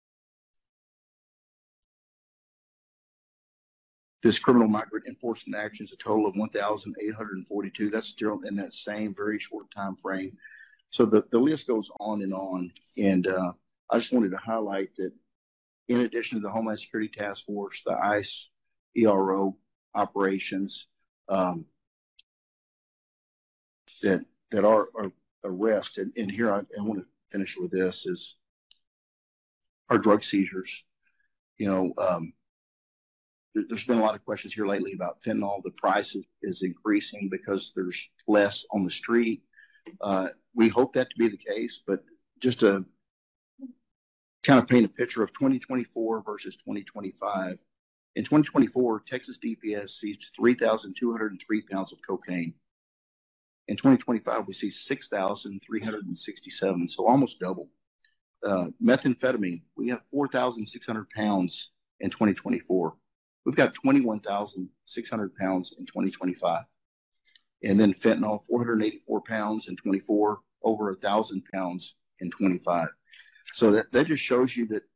This criminal migrant enforcement action is a total of 1,842. That's still in that same very short time frame. So the list goes on. And I just wanted to highlight that in addition to the Homeland Security Task Force, the ICE, ERO operations that are arrested, and here I want to finish with this, is our drug seizures. There's been a lot of questions here lately about fentanyl. The price is increasing because there's less on the street. We hope that to be the case, but just to kind of paint a picture of 2024 versus 2025. In 2024, Texas DPS seized 3,203 pounds of cocaine. In 2025, we see 6,367, so almost double. Methamphetamine, we have 4,600 pounds in 2024. We've got 21,600 pounds in 2025. And then fentanyl, 484 pounds in 24, over 1,000 pounds in 25. So that just shows you that,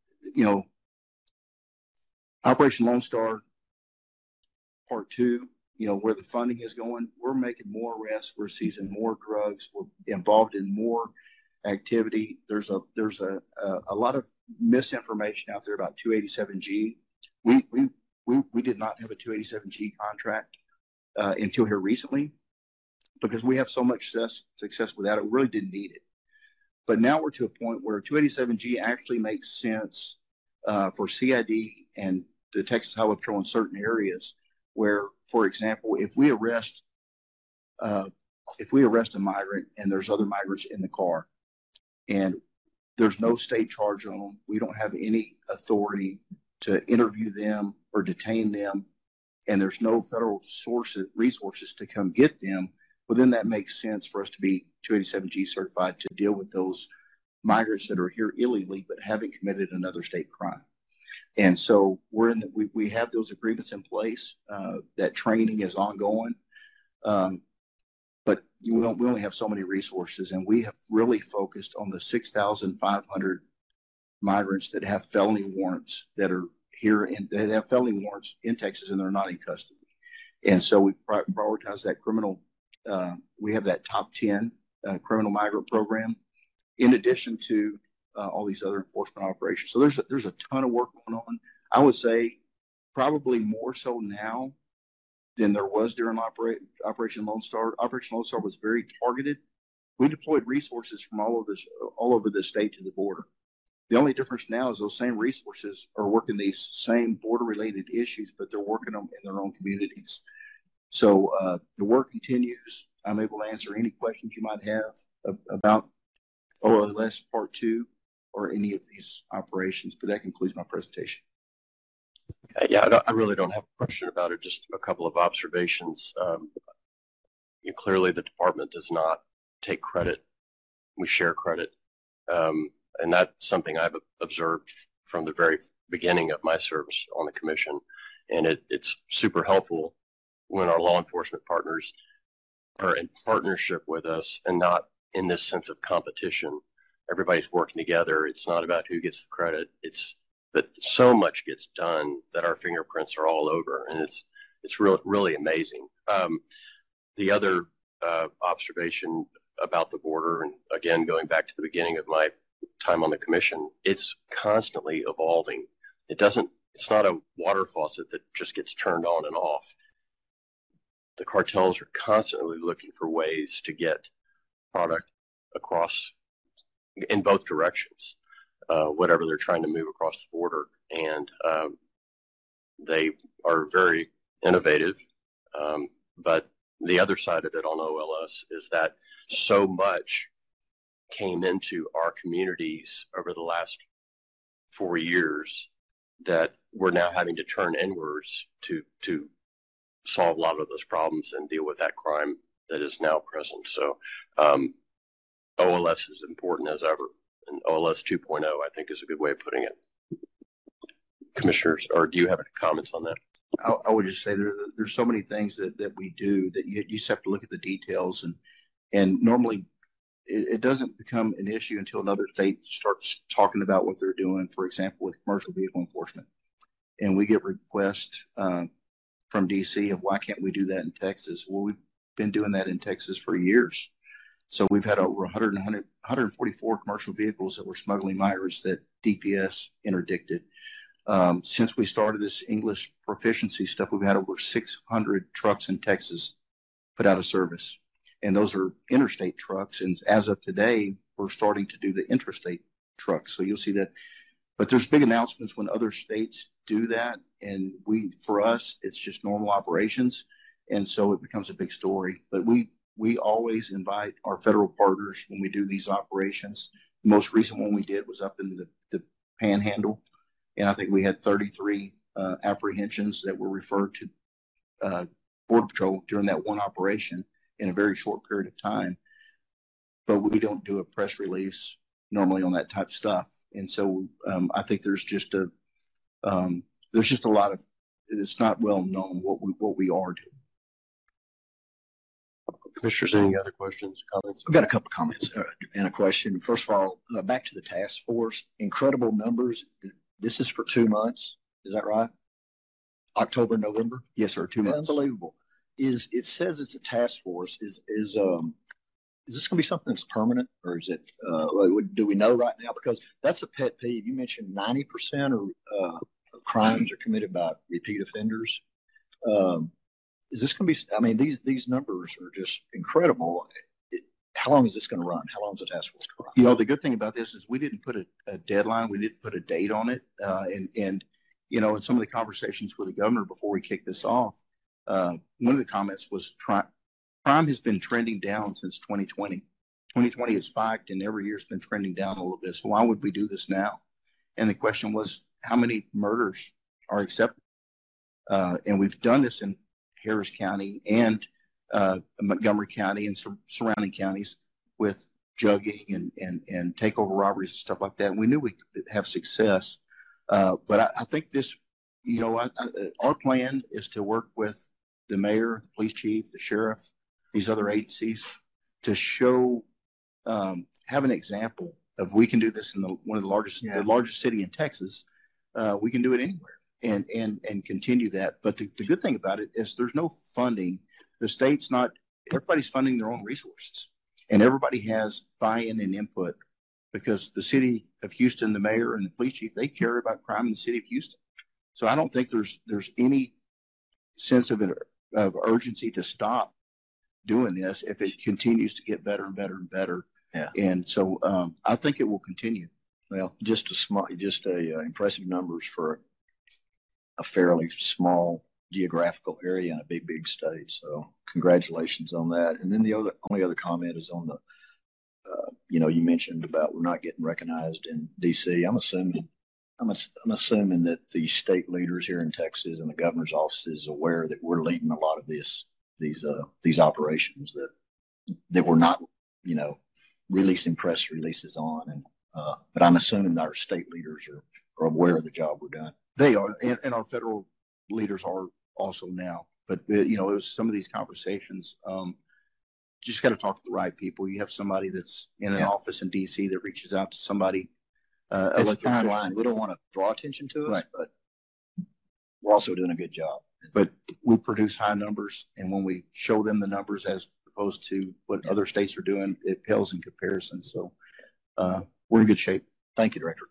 Operation Lone Star Part 2, where the funding is going, we're making more arrests, we're seizing more drugs, we're involved in more activity. There's a lot of misinformation out there about 287G. We did not have a 287G contract. until here recently, because we have so much success without it. We really didn't need it. But now we're to a point where 287G actually makes sense for CID and the Texas Highway Patrol in certain areas where, for example, if we arrest a migrant and there's other migrants in the car and there's no state charge on them, we don't have any authority to interview them or detain them, and there's no federal resources to come get them, well, then that makes sense for us to be 287G certified to deal with those migrants that are here illegally but haven't committed another state crime. And so we have those agreements in place. That training is ongoing, but we only have so many resources, and we have really focused on the 6,500 migrants that have felony warrants that are here and they have felony warrants in Texas and they're not in custody. And so we prioritize that criminal. We have that top 10 criminal migrant program, in addition to all these other enforcement operations. So there's a ton of work going on. I would say probably more so now than there was during Operation Lone Star. Operation Lone Star was very targeted. We deployed resources from all over the state to the border. The only difference now is those same resources are working these same border-related issues, but they're working them in their own communities. So the work continues. I'm able to answer any questions you might have about OLS Part 2 or any of these operations, but that concludes my presentation. I really don't have a question about it, just a couple of observations. Clearly the department does not take credit. We share credit. And that's something I've observed from the very beginning of my service on the commission. And it's super helpful when our law enforcement partners are in partnership with us and not in this sense of competition. Everybody's working together. It's not about who gets the credit. It's that so much gets done that our fingerprints are all over, and it's really amazing. The other observation about the border, and again, going back to the beginning of my time on the commission, it's constantly evolving. It's not a water faucet that just gets turned on and off. The cartels are constantly looking for ways to get product across in both directions, whatever they're trying to move across the border. And they are very innovative. But the other side of it on OLS is that so much came into our communities over the last 4 years that we're now having to turn inwards to solve a lot of those problems and deal with that crime that is now present. So OLS is important as ever, and OLS 2.0 I think is a good way of putting it. Commissioners, or do you have any comments on that? I would just say there's so many things that we do that you just have to look at the details, and normally it doesn't become an issue until another state starts talking about what they're doing, for example, with commercial vehicle enforcement. And we get requests from DC of why can't we do that in Texas? Well, we've been doing that in Texas for years. So we've had over 144 commercial vehicles that were smuggling migrants that DPS interdicted. Since we started this English proficiency stuff, we've had over 600 trucks in Texas put out of service. And those are interstate trucks. And as of today, we're starting to do the interstate trucks. So you'll see that. But there's big announcements when other states do that. And for us, it's just normal operations. And so it becomes a big story. But we always invite our federal partners when we do these operations. The most recent one we did was up in the Panhandle. And I think we had 33 apprehensions that were referred to Border Patrol during that one operation in a very short period of time. But we don't do a press release normally on that type of stuff. And so I think there's just a lot of, it's not well known what we are doing. Commissioners, any other questions, comments? I've got a couple of comments and a question. First of all, back to the task force, incredible numbers. This is for 2 months. Is that right? October, November? Yes, sir. 2 months. Unbelievable. It says it's a task force. Is this going to be something that's permanent, or is it? Do we know right now? Because that's a pet peeve. You mentioned 90% of crimes are committed by repeat offenders. is this going to be? I mean, these numbers are just incredible. How long is this going to run? How long is the task force going to run? You know, the good thing about this is we didn't put a deadline. We didn't put a date on it. And you know, in some of the conversations with the governor before we kicked this off, one of the comments was crime has been trending down since 2020. 2020 has spiked, and every year it's been trending down a little bit. So why would we do this now? And the question was, how many murders are accepted? And we've done this in Harris County and Montgomery County and surrounding counties with jugging and takeover robberies and stuff like that. And we knew we could have success. But I think this, you know, our plan is to work with the mayor, the police chief, the sheriff, these other agencies to show, have an example of we can do this in one of the largest city in Texas. We can do it anywhere and continue that. But the good thing about it is there's no funding. The state's not, everybody's funding their own resources, and everybody has buy-in and input because the city of Houston, the mayor and the police chief, they care about crime in the city of Houston. So I don't think there's any sense of urgency to stop doing this if it continues to get better and better and better. Yeah. And so I think it will continue. Well, just impressive numbers for a fairly small geographical area in a big state. So congratulations on that. And then the only other comment is on the, you know, you mentioned about we're not getting recognized in DC. I'm assuming that the state leaders here in Texas and the governor's office is aware that we're leading a lot of these operations that we're not, you know, releasing press releases on. And but I'm assuming that our state leaders are aware of the job we're doing. They are, and our federal leaders are also now. But you know, it was some of these conversations. Just got to talk to the right people. You have somebody that's in an office in DC that reaches out to somebody. It's a fine line. We don't want to draw attention to us, right, but we're also doing a good job. But we produce high numbers, and when we show them the numbers as opposed to what other states are doing, it pales in comparison. So we're in good shape. Thank you, Director.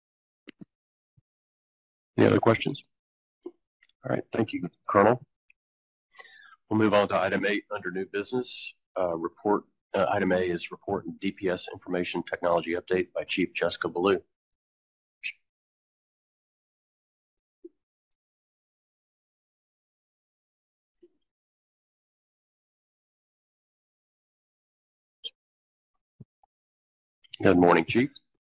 Any other questions? All right, thank you, Colonel. We'll move on to item 8 under new business. Report. Item A is report and DPS information technology update by Chief Jessica Ballou. Good morning, Chief.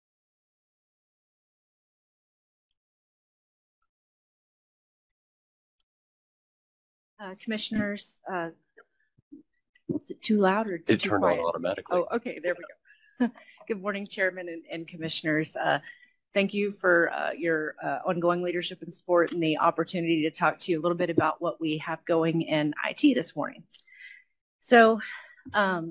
Commissioners, is it too loud or too it turned quiet? On automatically? Oh, okay, there we go. Good morning, Chairman and Commissioners. Thank you for your ongoing leadership and support and the opportunity to talk to you a little bit about what we have going in IT this morning. So, there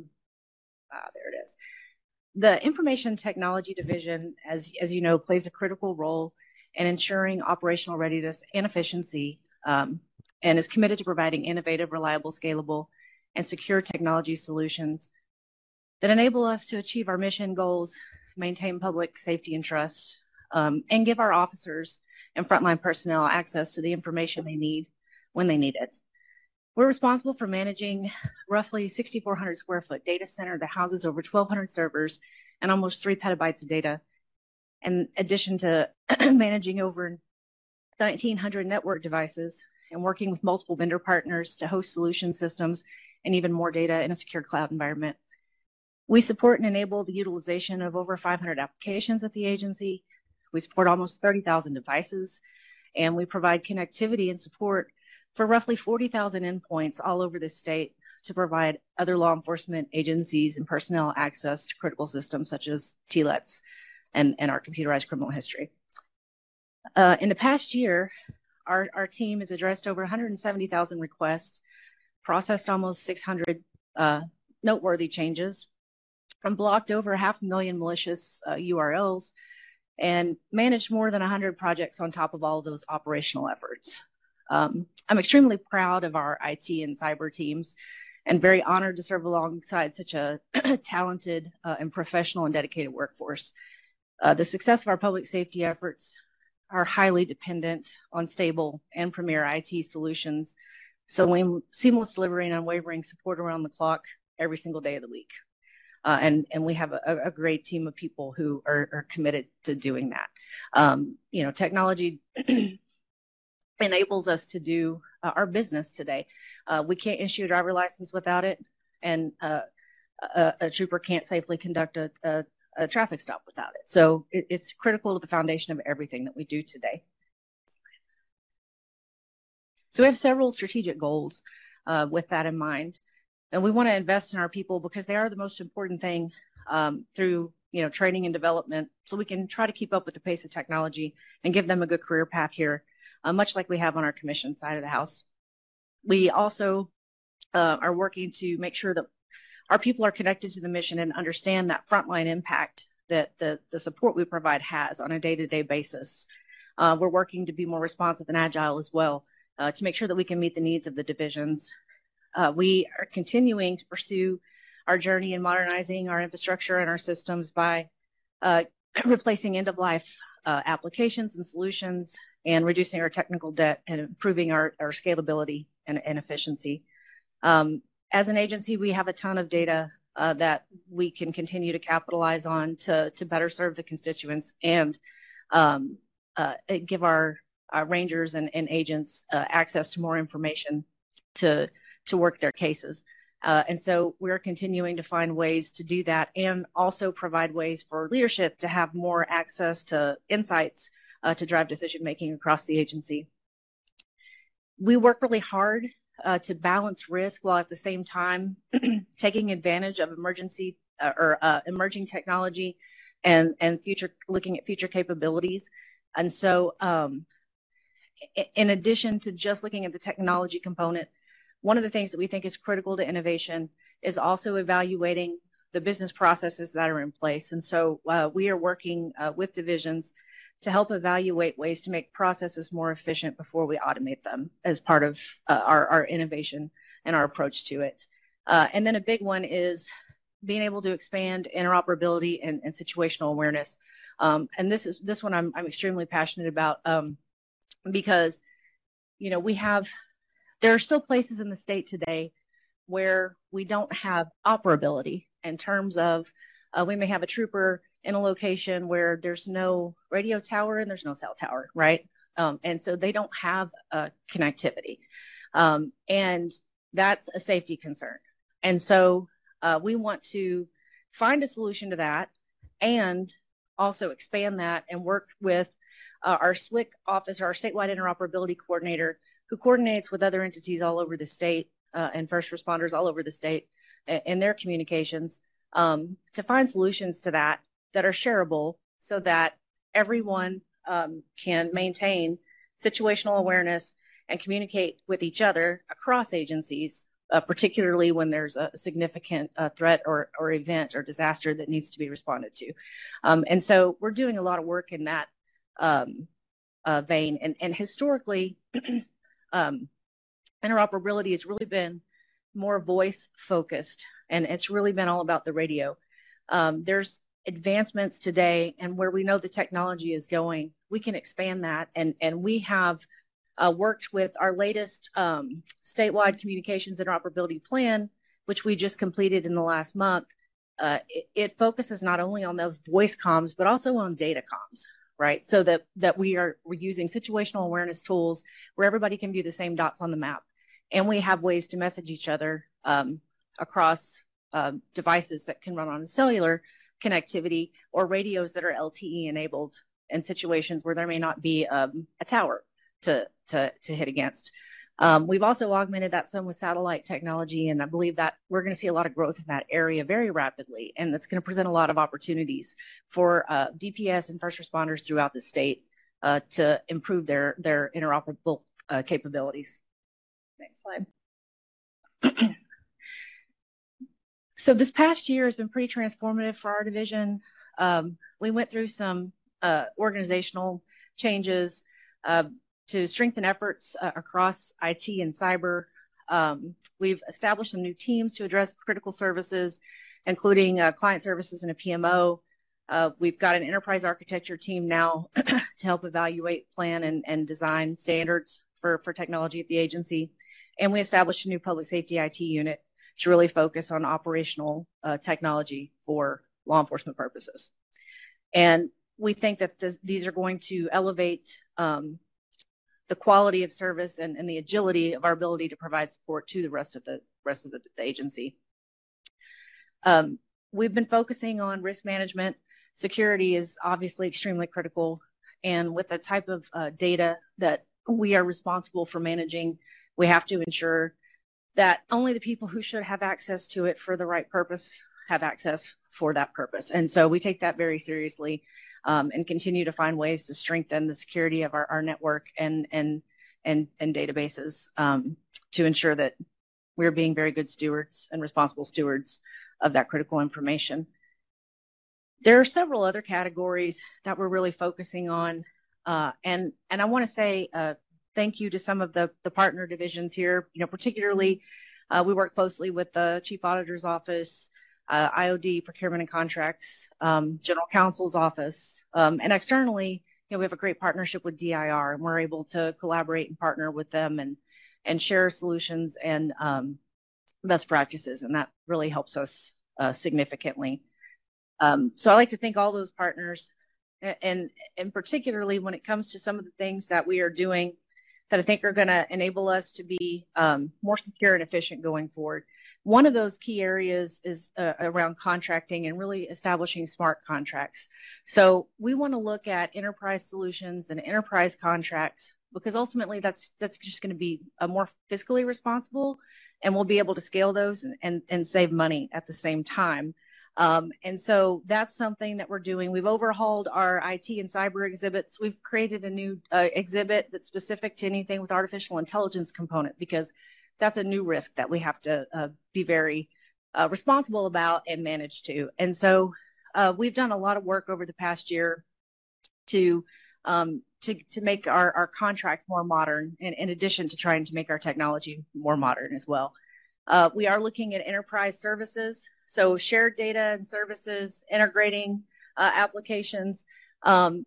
it is. The Information Technology Division, as you know, plays a critical role in ensuring operational readiness and efficiency, and is committed to providing innovative, reliable, scalable, and secure technology solutions that enable us to achieve our mission goals, maintain public safety and trust, and give our officers and frontline personnel access to the information they need when they need it. We're responsible for managing roughly 6,400 square foot data center that houses over 1,200 servers and almost 3 petabytes of data, in addition to managing over 1,900 network devices and working with multiple vendor partners to host solution systems and even more data in a secure cloud environment. We support and enable the utilization of over 500 applications at the agency. We support almost 30,000 devices, and we provide connectivity and support for roughly 40,000 endpoints all over the state to provide other law enforcement agencies and personnel access to critical systems such as TLETs and our computerized criminal history. In the past year, our team has addressed over 170,000 requests, processed almost 600 noteworthy changes, and blocked over 500,000 malicious URLs, and managed more than 100 projects on top of all of those operational efforts. I'm extremely proud of our IT and cyber teams and very honored to serve alongside such a talented and professional and dedicated workforce. The success of our public safety efforts are highly dependent on stable and premier IT solutions So seamless delivery and unwavering support around the clock every single day of the week. And we have a great team of people who are committed to doing that. Technology enables us to do our business today. We can't issue a driver license without it, and a trooper can't safely conduct a traffic stop without it. So it's critical to the foundation of everything that we do today. So we have several strategic goals with that in mind. And we want to invest in our people because they are the most important thing through training and development, so we can try to keep up with the pace of technology and give them a good career path here, much like we have on our commission side of the house. We also are working to make sure that our people are connected to the mission and understand that frontline impact that the support we provide has on a day-to-day basis. We're working to be more responsive and agile as well to make sure that we can meet the needs of the divisions. We are continuing to pursue our journey in modernizing our infrastructure and our systems by replacing end-of-life applications and solutions and reducing our technical debt and improving our scalability and efficiency. As an agency, we have a ton of data that we can continue to capitalize on to better serve the constituents and give our rangers and agents access to more information to work their cases. And so we're continuing to find ways to do that and also provide ways for leadership to have more access to insights to drive decision-making across the agency. We work really hard to balance risk while at the same time taking advantage of emerging technology and looking at future capabilities. And so in addition to just looking at the technology component, one of the things that we think is critical to innovation is also evaluating the business processes that are in place. And so we are working with divisions to help evaluate ways to make processes more efficient before we automate them as part of our innovation and our approach to it. And then a big one is being able to expand interoperability and situational awareness. And this one I'm extremely passionate about because, there are still places in the state today where we don't have operability in terms of we may have a trooper in a location where there's no radio tower and there's no cell tower, right? And so they don't have connectivity. And that's a safety concern. And so we want to find a solution to that and also expand that and work with our SWIC office, our statewide interoperability coordinator, who coordinates with other entities all over the state and first responders all over the state in their communications to find solutions to that are shareable so that everyone can maintain situational awareness and communicate with each other across agencies, particularly when there's a significant threat or event or disaster that needs to be responded to. And so we're doing a lot of work in that vein. And historically, interoperability has really been more voice focused, and it's really been all about the radio. There's advancements today, and where we know the technology is going, we can expand that. And we have worked with our latest statewide communications interoperability plan, which we just completed in the last month. It focuses not only on those voice comms, but also on data comms. Right, so that we're using situational awareness tools where everybody can view the same dots on the map, and we have ways to message each other across devices that can run on cellular connectivity or radios that are LTE enabled in situations where there may not be a tower to hit against. We've also augmented that some with satellite technology, and I believe that we're going to see a lot of growth in that area very rapidly, and that's going to present a lot of opportunities for DPS and first responders throughout the state to improve their interoperable capabilities. Next slide. So this past year has been pretty transformative for our division. We went through some organizational changes to strengthen efforts across IT and cyber. We've established some new teams to address critical services, including client services and a PMO. We've got an enterprise architecture team now to help evaluate, plan, and design standards for technology at the agency. And we established a new public safety IT unit to really focus on operational technology for law enforcement purposes. And we think that these are going to elevate the quality of service and the agility of our ability to provide support to the rest of the agency. We've been focusing on risk management. Security is obviously extremely critical. And with the type of data that we are responsible for managing, we have to ensure that only the people who should have access to it for the right purpose have access for that purpose. And so we take that very seriously, and continue to find ways to strengthen the security of our network and databases, to ensure that we're being very good stewards and responsible stewards of that critical information. There are several other categories that we're really focusing on. And I want to say thank you to some of the partner divisions here. Particularly, we work closely with the Chief Auditor's Office, IOD, Procurement and Contracts, General Counsel's Office, and externally, we have a great partnership with DIR, and we're able to collaborate and partner with them and share solutions and best practices, and that really helps us significantly. So I like to thank all those partners, and particularly when it comes to some of the things that we are doing that I think are going to enable us to be more secure and efficient going forward. One of those key areas is around contracting and really establishing smart contracts. So we want to look at enterprise solutions and enterprise contracts, because ultimately that's just going to be a more fiscally responsible, and we'll be able to scale those and save money at the same time. And so that's something that we're doing. We've overhauled our IT and cyber exhibits. We've created a new exhibit that's specific to anything with artificial intelligence component, because that's a new risk that we have to be very responsible about and manage to. And so we've done a lot of work over the past year to make our contracts more modern, in addition to trying to make our technology more modern as well. We are looking at enterprise services, so shared data and services, integrating applications. There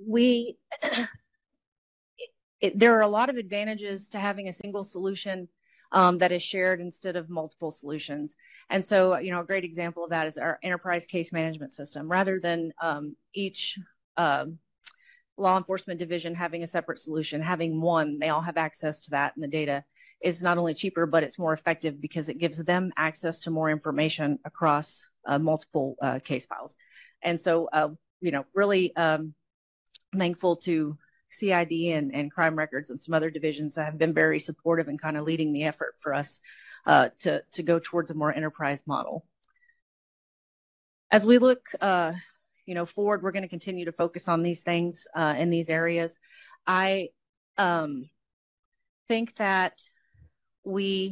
are a lot of advantages to having a single solution that is shared instead of multiple solutions. And so, a great example of that is our enterprise case management system. Rather than each law enforcement division having a separate solution, having one, they all have access to that, and the data is not only cheaper, but it's more effective because it gives them access to more information across multiple case files. And so, really thankful to CID and Crime Records and some other divisions that have been very supportive and kind of leading the effort for us to go towards a more enterprise model. As we look forward, we're going to continue to focus on these things in these areas. I think that we've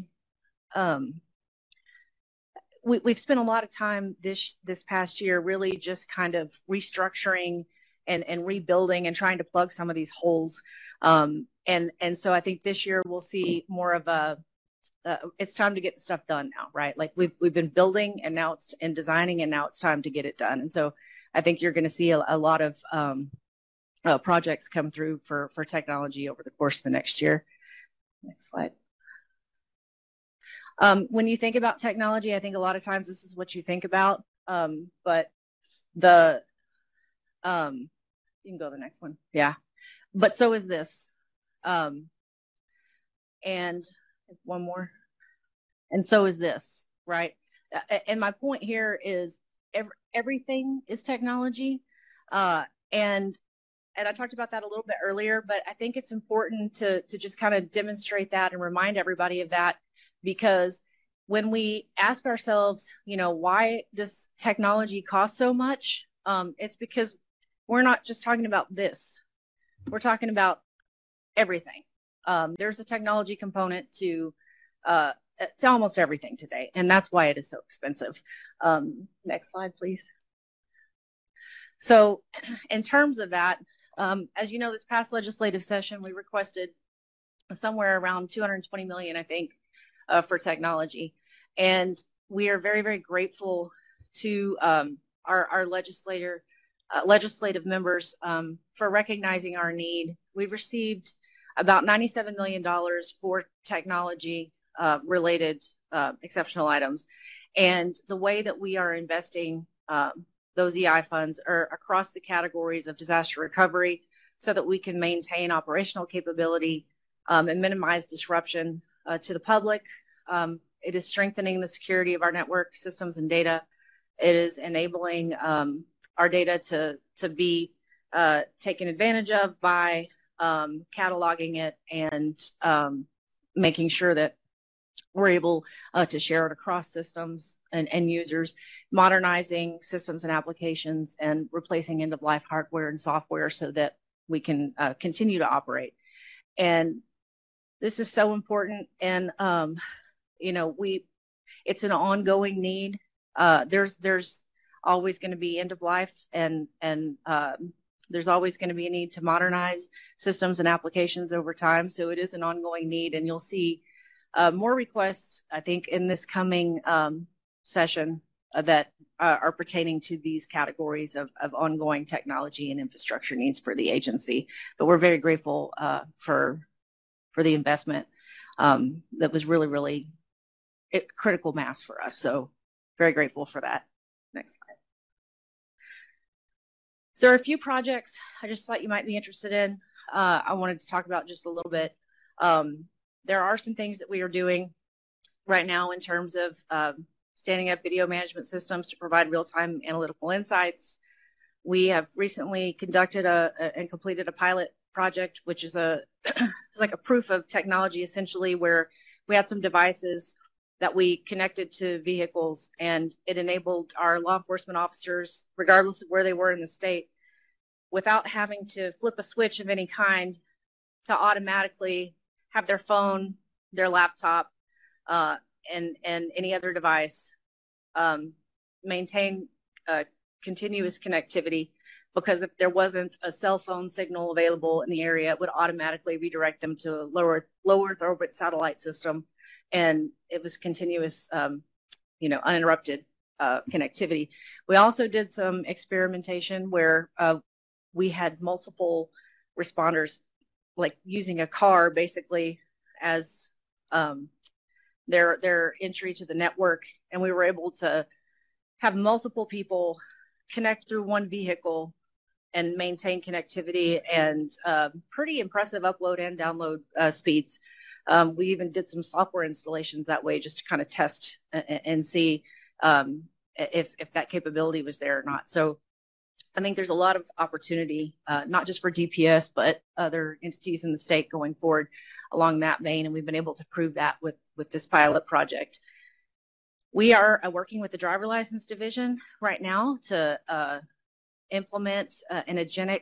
spent a lot of time this past year really just kind of restructuring and rebuilding and trying to plug some of these holes. And so I think this year we'll see more of it's time to get the stuff done now, right? Like we've been building, and now it's in designing, and now it's time to get it done. And so I think you're going to see a lot of projects come through for technology over the course of the next year. Next slide. When you think about technology, I think a lot of times this is what you think about, but you can go to the next one. Yeah. But so is this. And one more. And so is this, right? And my point here is everything is technology. And I talked about that a little bit earlier, but I think it's important to just kind of demonstrate that and remind everybody of that, because when we ask ourselves, why does technology cost so much? It's because we're not just talking about this. We're talking about everything. There's a technology component to almost everything today, and that's why it is so expensive. Next slide, please. So in terms of that, as you know, this past legislative session, we requested somewhere around $220 million, I think, for technology. And we are very, very grateful to our legislative members for recognizing our need. We've received about $97 million for technology related exceptional items. And the way that we are investing those EI funds are across the categories of disaster recovery so that we can maintain operational capability and minimize disruption to the public. It is strengthening the security of our network systems and data. It is enabling our data to be taken advantage of by cataloging it and making sure that we're able to share it across systems and users, modernizing systems and applications, and replacing end-of-life hardware and software so that we can continue to operate. And this is so important. And it's an ongoing need. There's always going to be end of life, and there's always going to be a need to modernize systems and applications over time. So it is an ongoing need, and you'll see more requests, I think, in this coming session that are pertaining to these categories of ongoing technology and infrastructure needs for the agency. But we're very grateful for the investment that was really, really critical mass for us. So very grateful for that. Next slide. So there are a few projects I just thought you might be interested in. I wanted to talk about just a little bit. There are some things that we are doing right now in terms of standing up video management systems to provide real-time analytical insights. We have recently conducted and completed a pilot project, which is it's like a proof of technology, essentially, where we had some devices that we connected to vehicles, and it enabled our law enforcement officers, regardless of where they were in the state, without having to flip a switch of any kind, to automatically have their phone, their laptop, and any other device maintain continuous connectivity, because if there wasn't a cell phone signal available in the area, it would automatically redirect them to a low Earth orbit satellite system, and it was continuous, uninterrupted connectivity. We also did some experimentation where we had multiple responders, like using a car basically as their entry to the network, and we were able to have multiple people connect through one vehicle and maintain connectivity and pretty impressive upload and download speeds. We even did some software installations that way just to kind of test and see if that capability was there or not. So I think there's a lot of opportunity, not just for DPS, but other entities in the state going forward along that vein. And we've been able to prove that with this pilot project. We are working with the driver license division right now to implement an agentic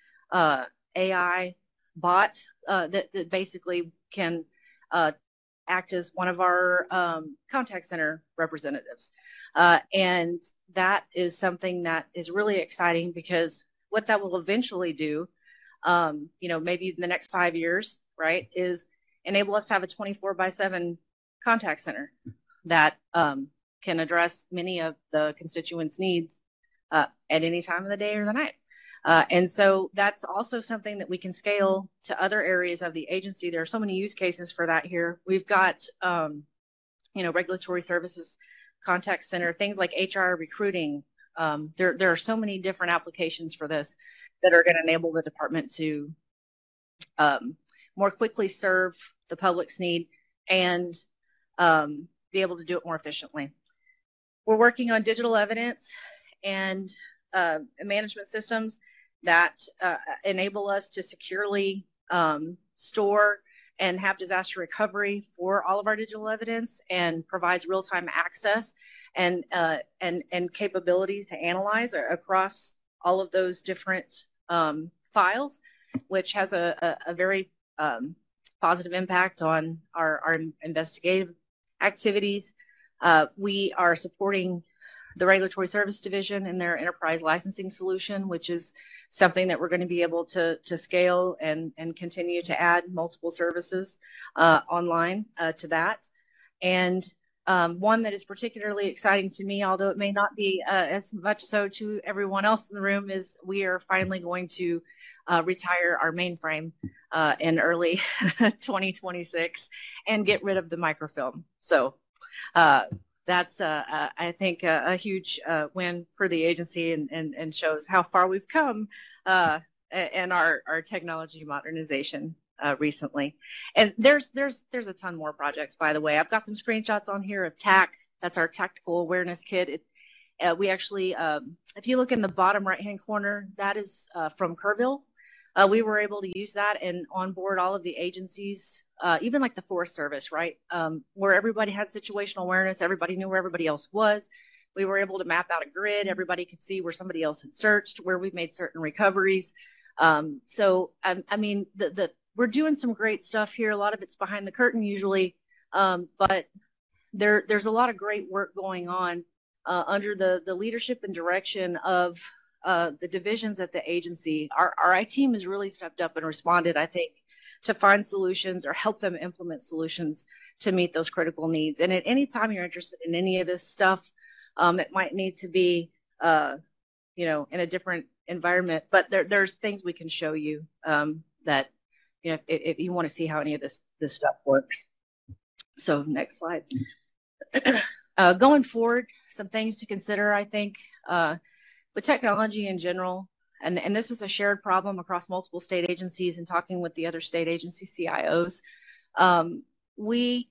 AI bot that basically can act as one of our contact center representatives. And that is something that is really exciting, because what that will eventually do, maybe in the next 5 years, right, is enable us to have a 24/7 contact center that can address many of the constituents' needs at any time of the day or the night. And so that's also something that we can scale to other areas of the agency. There are so many use cases for that here. We've got, regulatory services, contact center, things like HR, recruiting. There are so many different applications for this that are going to enable the department to more quickly serve the public's need and be able to do it more efficiently. We're working on digital evidence and management systems that enable us to securely store and have disaster recovery for all of our digital evidence, and provides real-time access and capabilities to analyze across all of those different files, which has a very positive impact on our investigative activities. We are supporting the Regulatory Service Division in their enterprise licensing solution, which is something that we're going to be able to scale and continue to add multiple services online to that. And One that is particularly exciting to me, although it may not be as much so to everyone else in the room, is we are finally going to retire our mainframe in early 2026 and get rid of the microfilm. So that's, I think, a huge win for the agency and shows how far we've come in our technology modernization recently. And there's a ton more projects, by the way. I've got some screenshots on here of TAC. That's our Tactical Awareness Kit. We actually, if you look in the bottom right-hand corner, that is from Kerrville. We were able to use that and onboard all of the agencies, even like the Forest Service, right? Where everybody had situational awareness, everybody knew where everybody else was. We were able to map out a grid. Everybody could see where somebody else had searched, where we made certain recoveries. So, I mean, we're doing some great stuff here. A lot of it's behind the curtain usually, but there's a lot of great work going on under the leadership and direction of the divisions at the agency. Our IT team has really stepped up and responded, I think, to find solutions or help them implement solutions to meet those critical needs. And at any time you're interested in any of this stuff, it might need to be, in a different environment, but there's things we can show you that, if you want to see how any of this stuff works. So next slide. Going forward, some things to consider, I think, with technology in general, and this is a shared problem across multiple state agencies and talking with the other state agency CIOs. We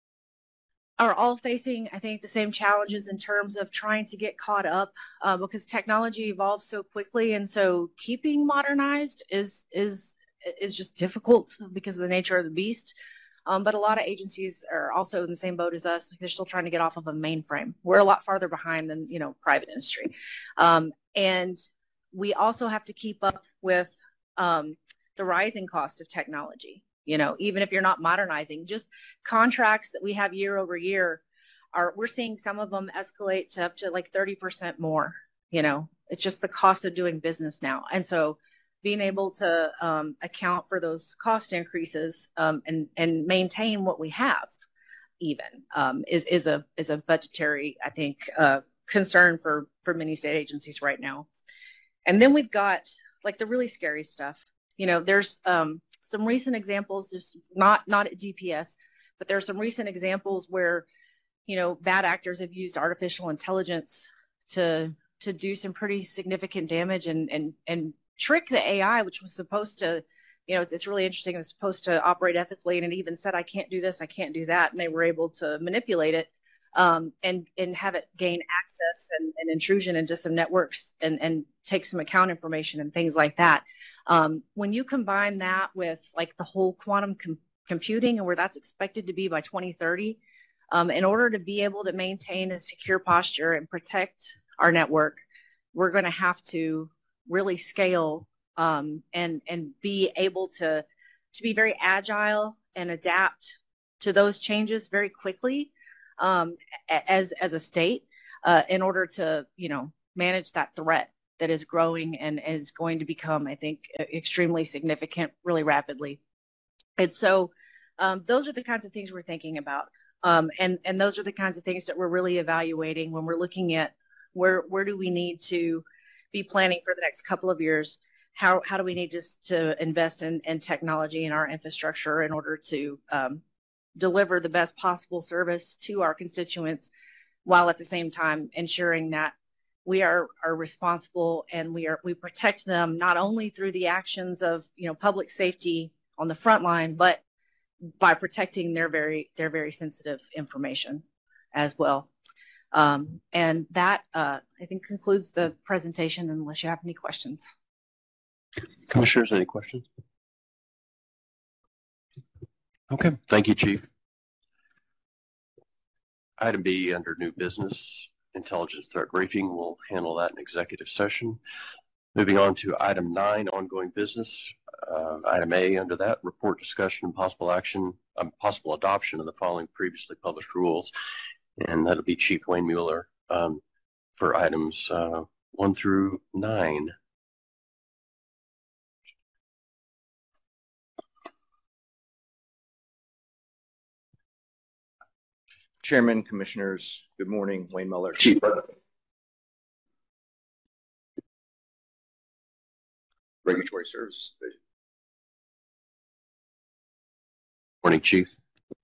are all facing, I think, the same challenges in terms of trying to get caught up because technology evolves so quickly. And so keeping modernized is just difficult because of the nature of the beast. But a lot of agencies are also in the same boat as us. Like they're still trying to get off of a mainframe. We're a lot farther behind than, private industry. And we also have to keep up with the rising cost of technology. Even if you're not modernizing, just contracts that we have year over year we're seeing some of them escalate to up to like 30% more. It's just the cost of doing business now. And so being able to account for those cost increases and maintain what we have even is a budgetary, I think, concern for many state agencies right now. And then we've got like the really scary stuff. There's some recent examples, just not at DPS, but there are some recent examples where, bad actors have used artificial intelligence to do some pretty significant damage and trick the AI, which was supposed to, it's really interesting. It was supposed to operate ethically, and it even said, I can't do this, I can't do that. And they were able to manipulate it and have it gain access and intrusion into some networks and take some account information and things like that. When you combine that with like the whole quantum computing and where that's expected to be by 2030, in order to be able to maintain a secure posture and protect our network, we're going to have to really scale and be able to be very agile and adapt to those changes very quickly as a state in order to manage that threat that is growing and is going to become, I think, extremely significant really rapidly. And so those are the kinds of things we're thinking about, and those are the kinds of things that we're really evaluating when we're looking at where do we need to be planning for the next couple of years. How do we need to invest in technology in our infrastructure in order to deliver the best possible service to our constituents, while at the same time ensuring that we are responsible and we protect them not only through the actions of public safety on the front line, but by protecting their very sensitive information as well. And that I think concludes the presentation, unless you have any questions. Commissioners, any questions? Okay, thank you, Chief. Item B under new business, intelligence threat briefing. We'll handle that in executive session. Moving on to item 9, ongoing business. Item A under that, report, discussion, and possible action, possible adoption of the following previously published rules. And that'll be Chief Wayne Mueller for items 1 through 9. Chairman, Commissioners, good morning. Wayne Muller, Chief. Regulatory Services Division. Morning, Chief.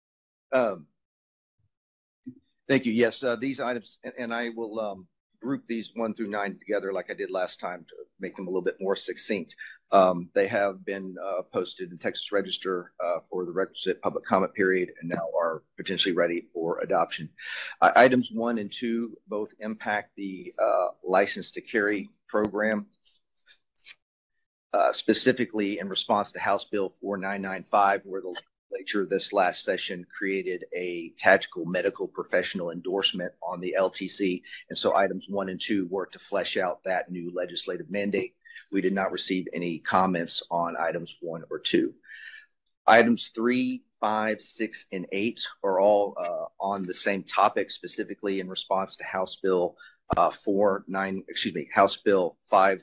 Thank you. Yes, these items, and I will group these 1 through 9 together like I did last time to make them a little bit more succinct. They have been posted in Texas Register for the requisite public comment period and now are potentially ready for adoption. Items 1 and 2 both impact the license to carry program, specifically in response to House Bill 4995, where the legislature this last session created a tactical medical professional endorsement on the LTC. And so items 1 and 2 were to flesh out that new legislative mandate. We did not receive any comments on items 1 or 2. Items 3, 5, 6, and 8 are all on the same topic, specifically in response to House Bill House Bill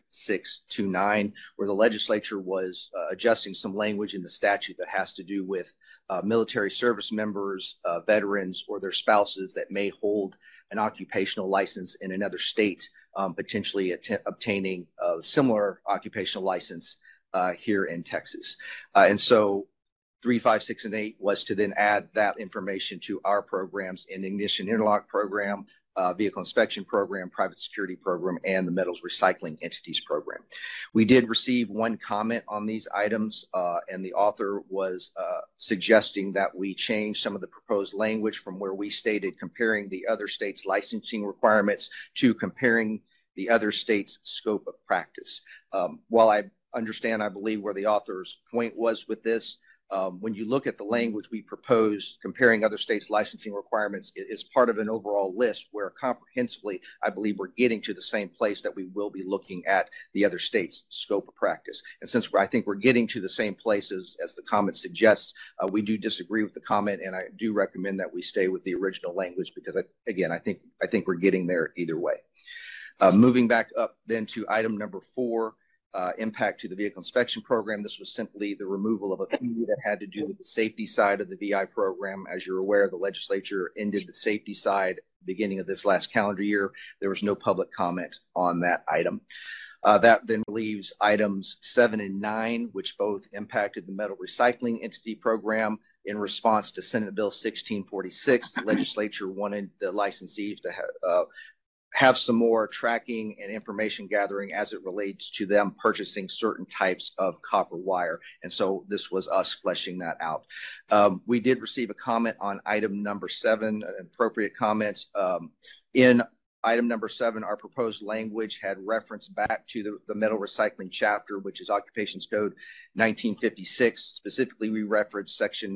5629, where the legislature was adjusting some language in the statute that has to do with military service members, veterans, or their spouses that may hold an occupational license in another state, potentially obtaining a similar occupational license here in Texas. And so 3, 5, 6, and 8 was to then add that information to our programs in Ignition Interlock program, Vehicle Inspection Program, Private Security Program, and the Metals Recycling Entities Program. We did receive one comment on these items, and the author was suggesting that we change some of the proposed language from where we stated comparing the other states' licensing requirements to comparing the other states' scope of practice. While I understand, I believe, where the author's point was with this, when you look at the language we proposed, comparing other states' licensing requirements is part of an overall list where comprehensively, I believe we're getting to the same place that we will be looking at the other states' scope of practice. And since I think we're getting to the same place as the comment suggests, we do disagree with the comment, and I do recommend that we stay with the original language because, I think we're getting there either way. Moving back up then to item number 4, impact to the vehicle inspection program. This was simply the removal of a fee that had to do with the safety side of the VI program. As you're aware, the legislature ended the safety side beginning of this last calendar year. There was no public comment on that item. That then leaves items 7 and 9, which both impacted the metal recycling entity program. In response to Senate Bill 1646, the legislature wanted the licensees to have some more tracking and information gathering as it relates to them purchasing certain types of copper wire. And so this was us fleshing that out. We did receive a comment on item number 7, appropriate comments. In item number 7, our proposed language had reference back to the metal recycling chapter, which is Occupations Code 1956. Specifically, we referenced section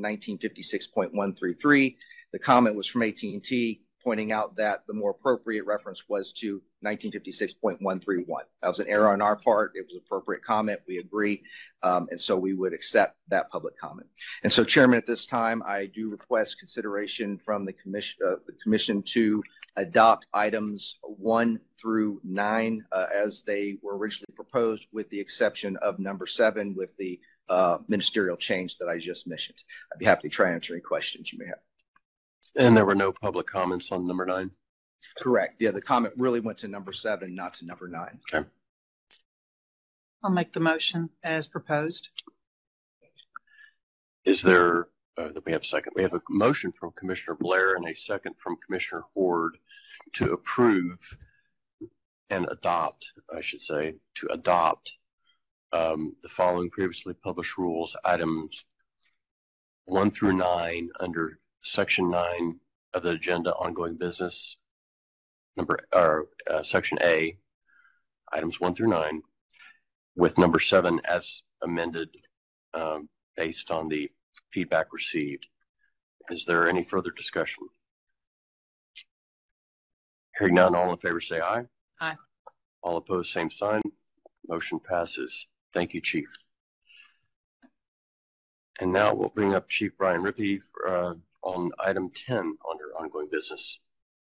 1956.133. The comment was from AT&T, pointing out that the more appropriate reference was to 1956.131. That was an error on our part. It was an appropriate comment. We agree. And so we would accept that public comment. And so, Chairman, at this time, I do request consideration from the commission to adopt items 1 through 9 as they were originally proposed, with the exception of number 7 with the ministerial change that I just mentioned. I'd be happy to try and answer any questions you may have. And there were no public comments on number 9? Correct. Yeah, the comment really went to number 7, not to number 9. Okay. I'll make the motion as proposed. Is there, we have a second. We have a motion from Commissioner Blair and a second from Commissioner Hord to approve and adopt, I should say, to adopt the following previously published rules, items 1 through 9 under Section 9 of the agenda, ongoing business, Section A, items 1 through 9, with number 7 as amended based on the feedback received. Is there any further discussion? Hearing none, all in favor say aye. Aye. All opposed, same sign. Motion passes. Thank you, Chief. And now we'll bring up Chief Brian Rippey for, on item 10 under ongoing business.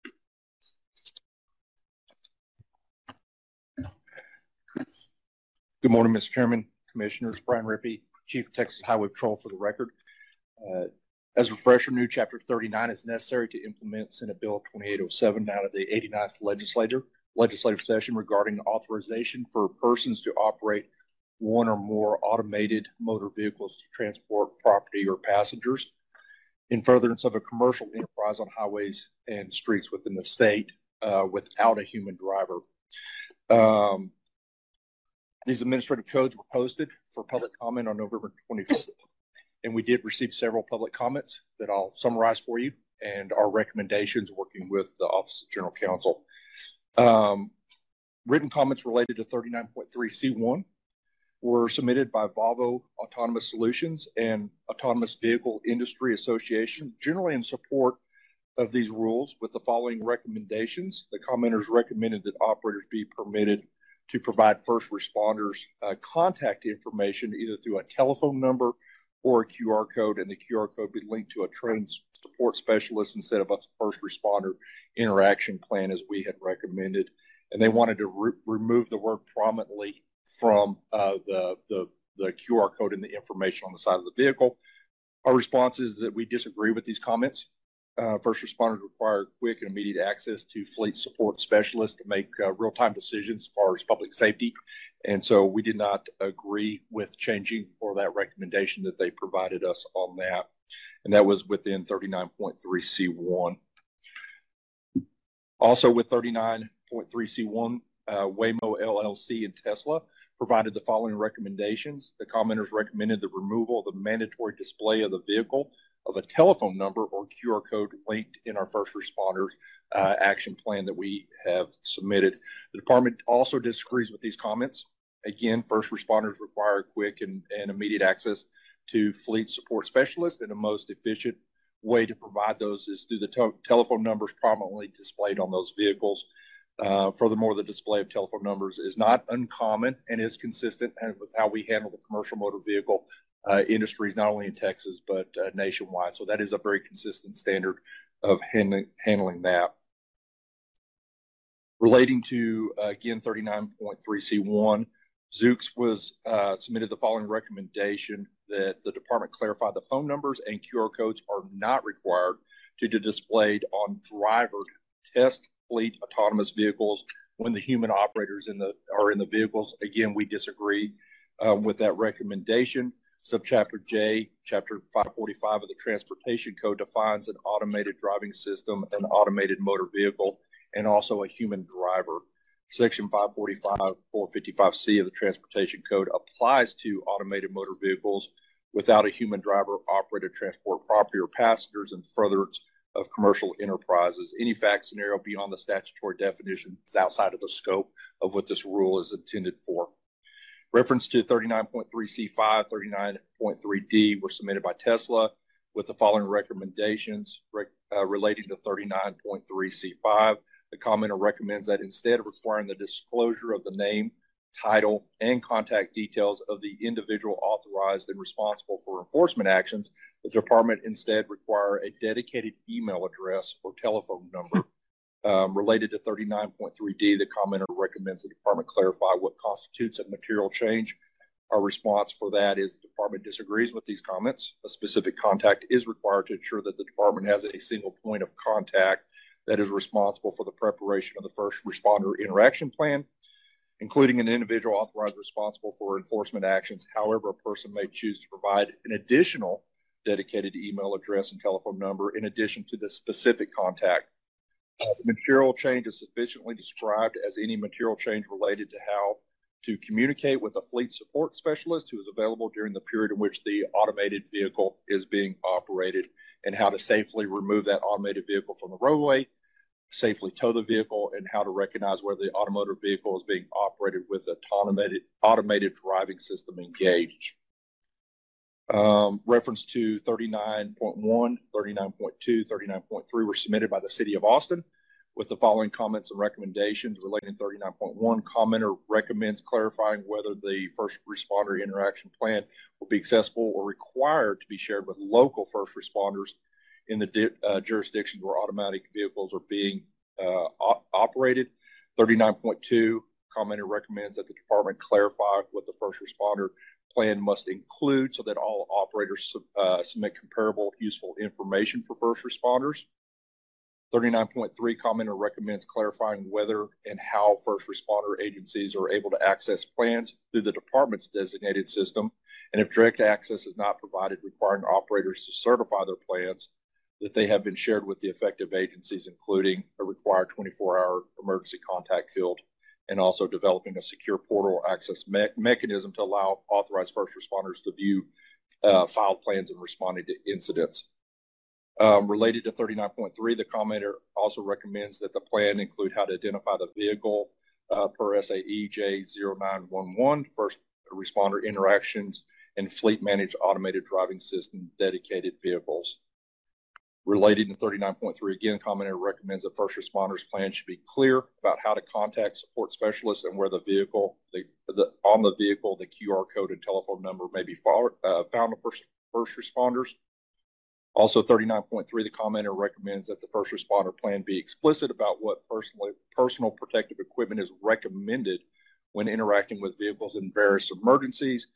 Good morning, Mr. Chairman, Commissioners. Brian Rippey, Chief of Texas Highway Patrol for the record. As a refresher, new Chapter 39 is necessary to implement Senate Bill 2807 out of the 89th legislative session regarding authorization for persons to operate one or more automated motor vehicles to transport property or passengers in furtherance of a commercial enterprise on highways and streets within the state without a human driver. These administrative codes were posted for public comment on November 25th, and we did receive several public comments that I'll summarize for you and our recommendations working with the Office of General Counsel. Written comments related to 39.3C1 were submitted by Volvo Autonomous Solutions and Autonomous Vehicle Industry Association, generally in support of these rules with the following recommendations. The commenters recommended that operators be permitted to provide first responders contact information either through a telephone number or a QR code, and the QR code be linked to a trained support specialist instead of a first responder interaction plan as we had recommended. And they wanted to remove the word prominently from the QR code and the information on the side of the vehicle. Our response is that we disagree with these comments. First responders require quick and immediate access to fleet support specialists to make real-time decisions as far as public safety. And so we did not agree with changing or that recommendation that they provided us on that. And that was within 39.3C1. Also with 39.3C1, Waymo LLC and Tesla provided the following recommendations. The commenters recommended the removal of the mandatory display of the vehicle of a telephone number or QR code linked in our first responders action plan that we have submitted. The department also disagrees with these comments. Again, first responders require quick and immediate access to fleet support specialists, and the most efficient way to provide those is through the telephone numbers prominently displayed on those vehicles. Furthermore, the display of telephone numbers is not uncommon and is consistent with how we handle the commercial motor vehicle industries, not only in Texas, but nationwide. So that is a very consistent standard of handling that. Relating to, again, 39.3C1, Zoox was submitted the following recommendation that the department clarify the phone numbers and QR codes are not required to be displayed on driver test fleet autonomous vehicles when the human operators are in the vehicles. Again, we disagree with that recommendation. Subchapter J, Chapter 545 of the Transportation Code defines an automated driving system, an automated motor vehicle, and also a human driver. Section 545, 455C of the Transportation Code applies to automated motor vehicles without a human driver operated to transport property or passengers in furtherance of commercial enterprises. Any fact scenario beyond the statutory definition is outside of the scope of what this rule is intended for. Reference to 39.3C5, 39.3D were submitted by Tesla with the following recommendations relating to 39.3C5. The commenter recommends that instead of requiring the disclosure of the name, title, and contact details of the individual authorized and responsible for enforcement actions, the department instead require a dedicated email address or telephone number. Related to 39.3D, the commenter recommends the department clarify what constitutes a material change. Our response for that is the department disagrees with these comments. A specific contact is required to ensure that the department has a single point of contact that is responsible for the preparation of the first responder interaction plan, including an individual authorized responsible for enforcement actions. However, a person may choose to provide an additional dedicated email address and telephone number in addition to the specific contact. The material change is sufficiently described as any material change related to how to communicate with a fleet support specialist who is available during the period in which the automated vehicle is being operated, and how to safely remove that automated vehicle from the roadway, safely tow the vehicle, and how to recognize whether the automotive vehicle is being operated with an automated driving system engaged. Reference to 39.1, 39.2, 39.3 were submitted by the City of Austin with the following comments and recommendations relating to 39.1. Commenter recommends clarifying whether the first responder interaction plan will be accessible or required to be shared with local first responders in the jurisdictions where automatic vehicles are being operated. 39.2 commenter recommends that the department clarify what the first responder plan must include so that all operators submit comparable useful information for first responders. 39.3 commenter recommends clarifying whether and how first responder agencies are able to access plans through the department's designated system, and if direct access is not provided, requiring operators to certify their plans that they have been shared with the effective agencies, including a required 24-hour emergency contact field, and also developing a secure portal access mechanism to allow authorized first responders to view filed plans and responding to incidents. Related to 39.3, the commenter also recommends that the plan include how to identify the vehicle per SAE J0911, first responder interactions, and fleet managed automated driving system dedicated vehicles. Related to 39.3, again, commenter recommends that first responders plan should be clear about how to contact support specialists and where the vehicle, on the vehicle, the QR code and telephone number may be found on first responders. Also, 39.3, the commenter recommends that the first responder plan be explicit about what personal protective equipment is recommended when interacting with vehicles in various emergencies.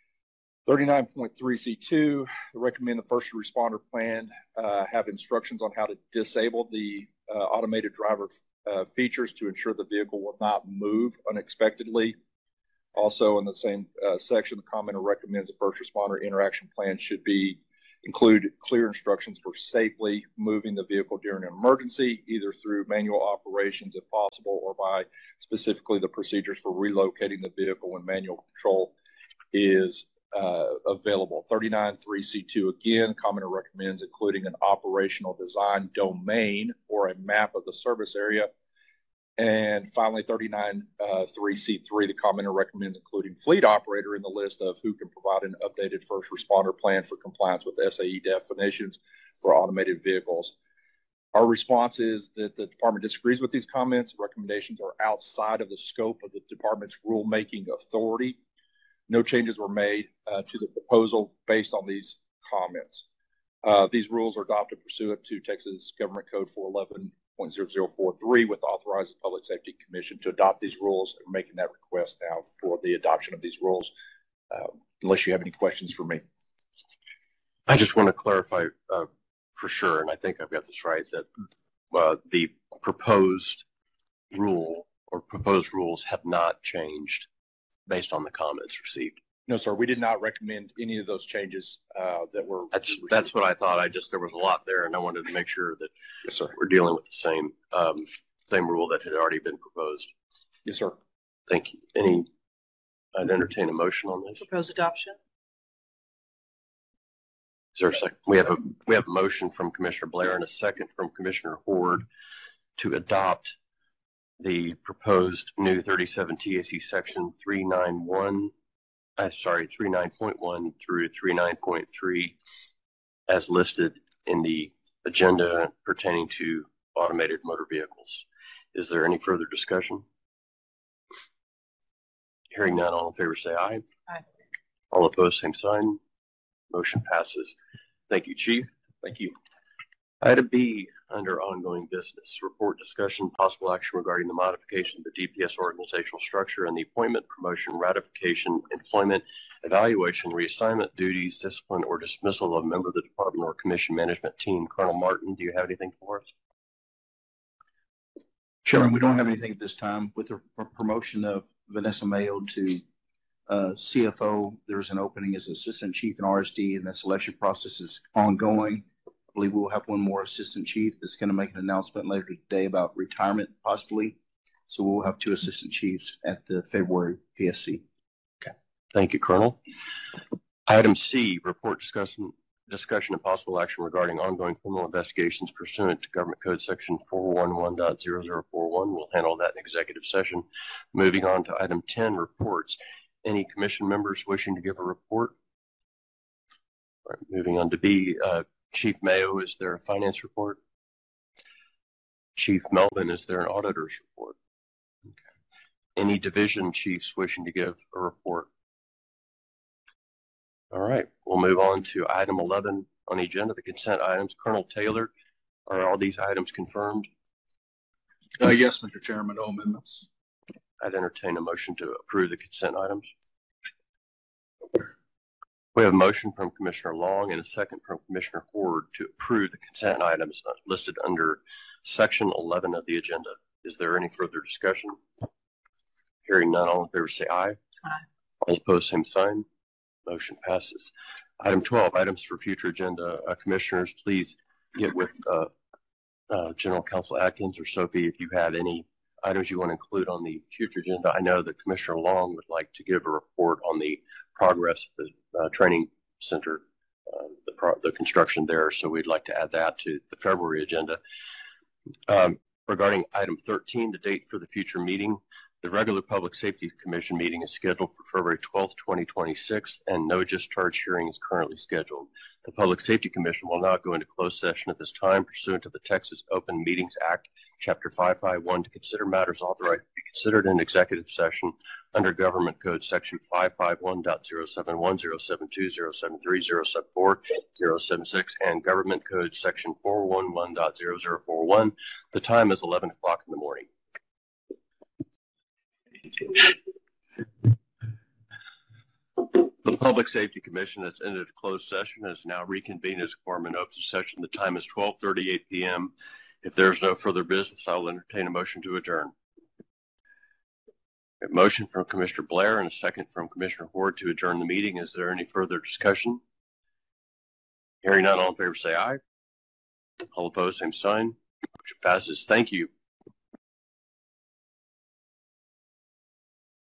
39.3C2, recommend the first responder plan have instructions on how to disable the automated driver features to ensure the vehicle will not move unexpectedly. Also, in the same section, the commenter recommends the first responder interaction plan should include clear instructions for safely moving the vehicle during an emergency, either through manual operations if possible, or by specifically the procedures for relocating the vehicle when manual control is available. 39.3C2, again, commenter recommends including an operational design domain or a map of the service area. And finally, 39.3C3, the commenter recommends including fleet operator in the list of who can provide an updated first responder plan for compliance with SAE definitions for automated vehicles. Our response is that the department disagrees with these comments. Recommendations are outside of the scope of the department's rulemaking authority. No changes were made to the proposal based on these comments. These rules are adopted pursuant to Texas Government Code 411.0043 with authorized Public Safety Commission to adopt these rules. And making that request now for the adoption of these rules, unless you have any questions for me. I just want to clarify for sure, and I think I've got this right, that the proposed rule or proposed rules have not changed based on the comments received. No, sir. We did not recommend any of those changes that were. That's what I thought. There was a lot there, and I wanted to make sure that yes, sir, we're dealing with the same rule that had already been proposed. Yes, sir. Thank you. I'd entertain a motion on this. Propose adoption. Is there a second? We have a motion from Commissioner Blair and a second from Commissioner Horde to adopt the proposed new 37 TAC section 39.1 through 39.3 as listed in the agenda pertaining to automated motor vehicles. Is there any further discussion? Hearing none, all in favor say aye. Aye. All opposed, same sign. Motion passes. Thank you, Chief. Thank you. Item B, under ongoing business, report, discussion, possible action regarding the modification of the DPS organizational structure and the appointment, promotion, ratification, employment, evaluation, reassignment, duties, discipline, or dismissal of a member of the department or commission management team. Colonel Martin, do you have anything for us? Chairman, we don't have anything at this time. With the promotion of Vanessa Mayo to CFO, there's an opening as assistant chief in RSD, and that selection process is ongoing. I believe we'll have one more assistant chief that's going to make an announcement later today about retirement, possibly. So we'll have 2 assistant chiefs at the February PSC. Okay. Thank you, Colonel. Item C, report, discussion and possible action regarding ongoing criminal investigations pursuant to Government Code Section 411.0041. We'll handle that in executive session. Moving on to item 10, reports. Any commission members wishing to give a report? All right, moving on to B, Chief Mayo, is there a finance report? Chief Melvin, is there an auditor's report? Okay. Any division chiefs wishing to give a report? All right, we'll move on to item 11 on the agenda, the consent items. Colonel Taylor, are all these items confirmed? Yes, Mr. Chairman, no amendments. I'd entertain a motion to approve the consent items. We have a motion from Commissioner Long and a second from Commissioner Horde to approve the consent items listed under Section 11 of the agenda. Is there any further discussion? Hearing none, all in favor say aye. Aye. All opposed, same sign. Motion passes. Item 12, items for future agenda. Commissioners, please get with General Counsel Atkins or Sophie if you have any items you want to include on the future agenda. I know that Commissioner Long would like to give a report on the progress of the training center, the construction there. So we'd like to add that to the February agenda. Regarding item 13, the date for the future meeting, the regular Public Safety Commission meeting is scheduled for February 12th, 2026, and no discharge hearing is currently scheduled. The Public Safety Commission will not go into closed session at this time pursuant to the Texas Open Meetings Act, Chapter 551, to consider matters authorized to be considered in executive session under Government Code Section 551.071, 072, 073, 074, 076, and Government Code Section 411.0041. The time is 11 o'clock in the morning. The Public Safety Commission has ended a closed session and is now reconvened as a quorum in open session. The time is 12:38 p.m. If there's no further business, I will entertain a motion to adjourn. A motion from Commissioner Blair and a second from Commissioner Horde to adjourn the meeting. Is there any further discussion? Hearing none, all in favor say aye. All opposed, same sign. Motion passes. Thank you.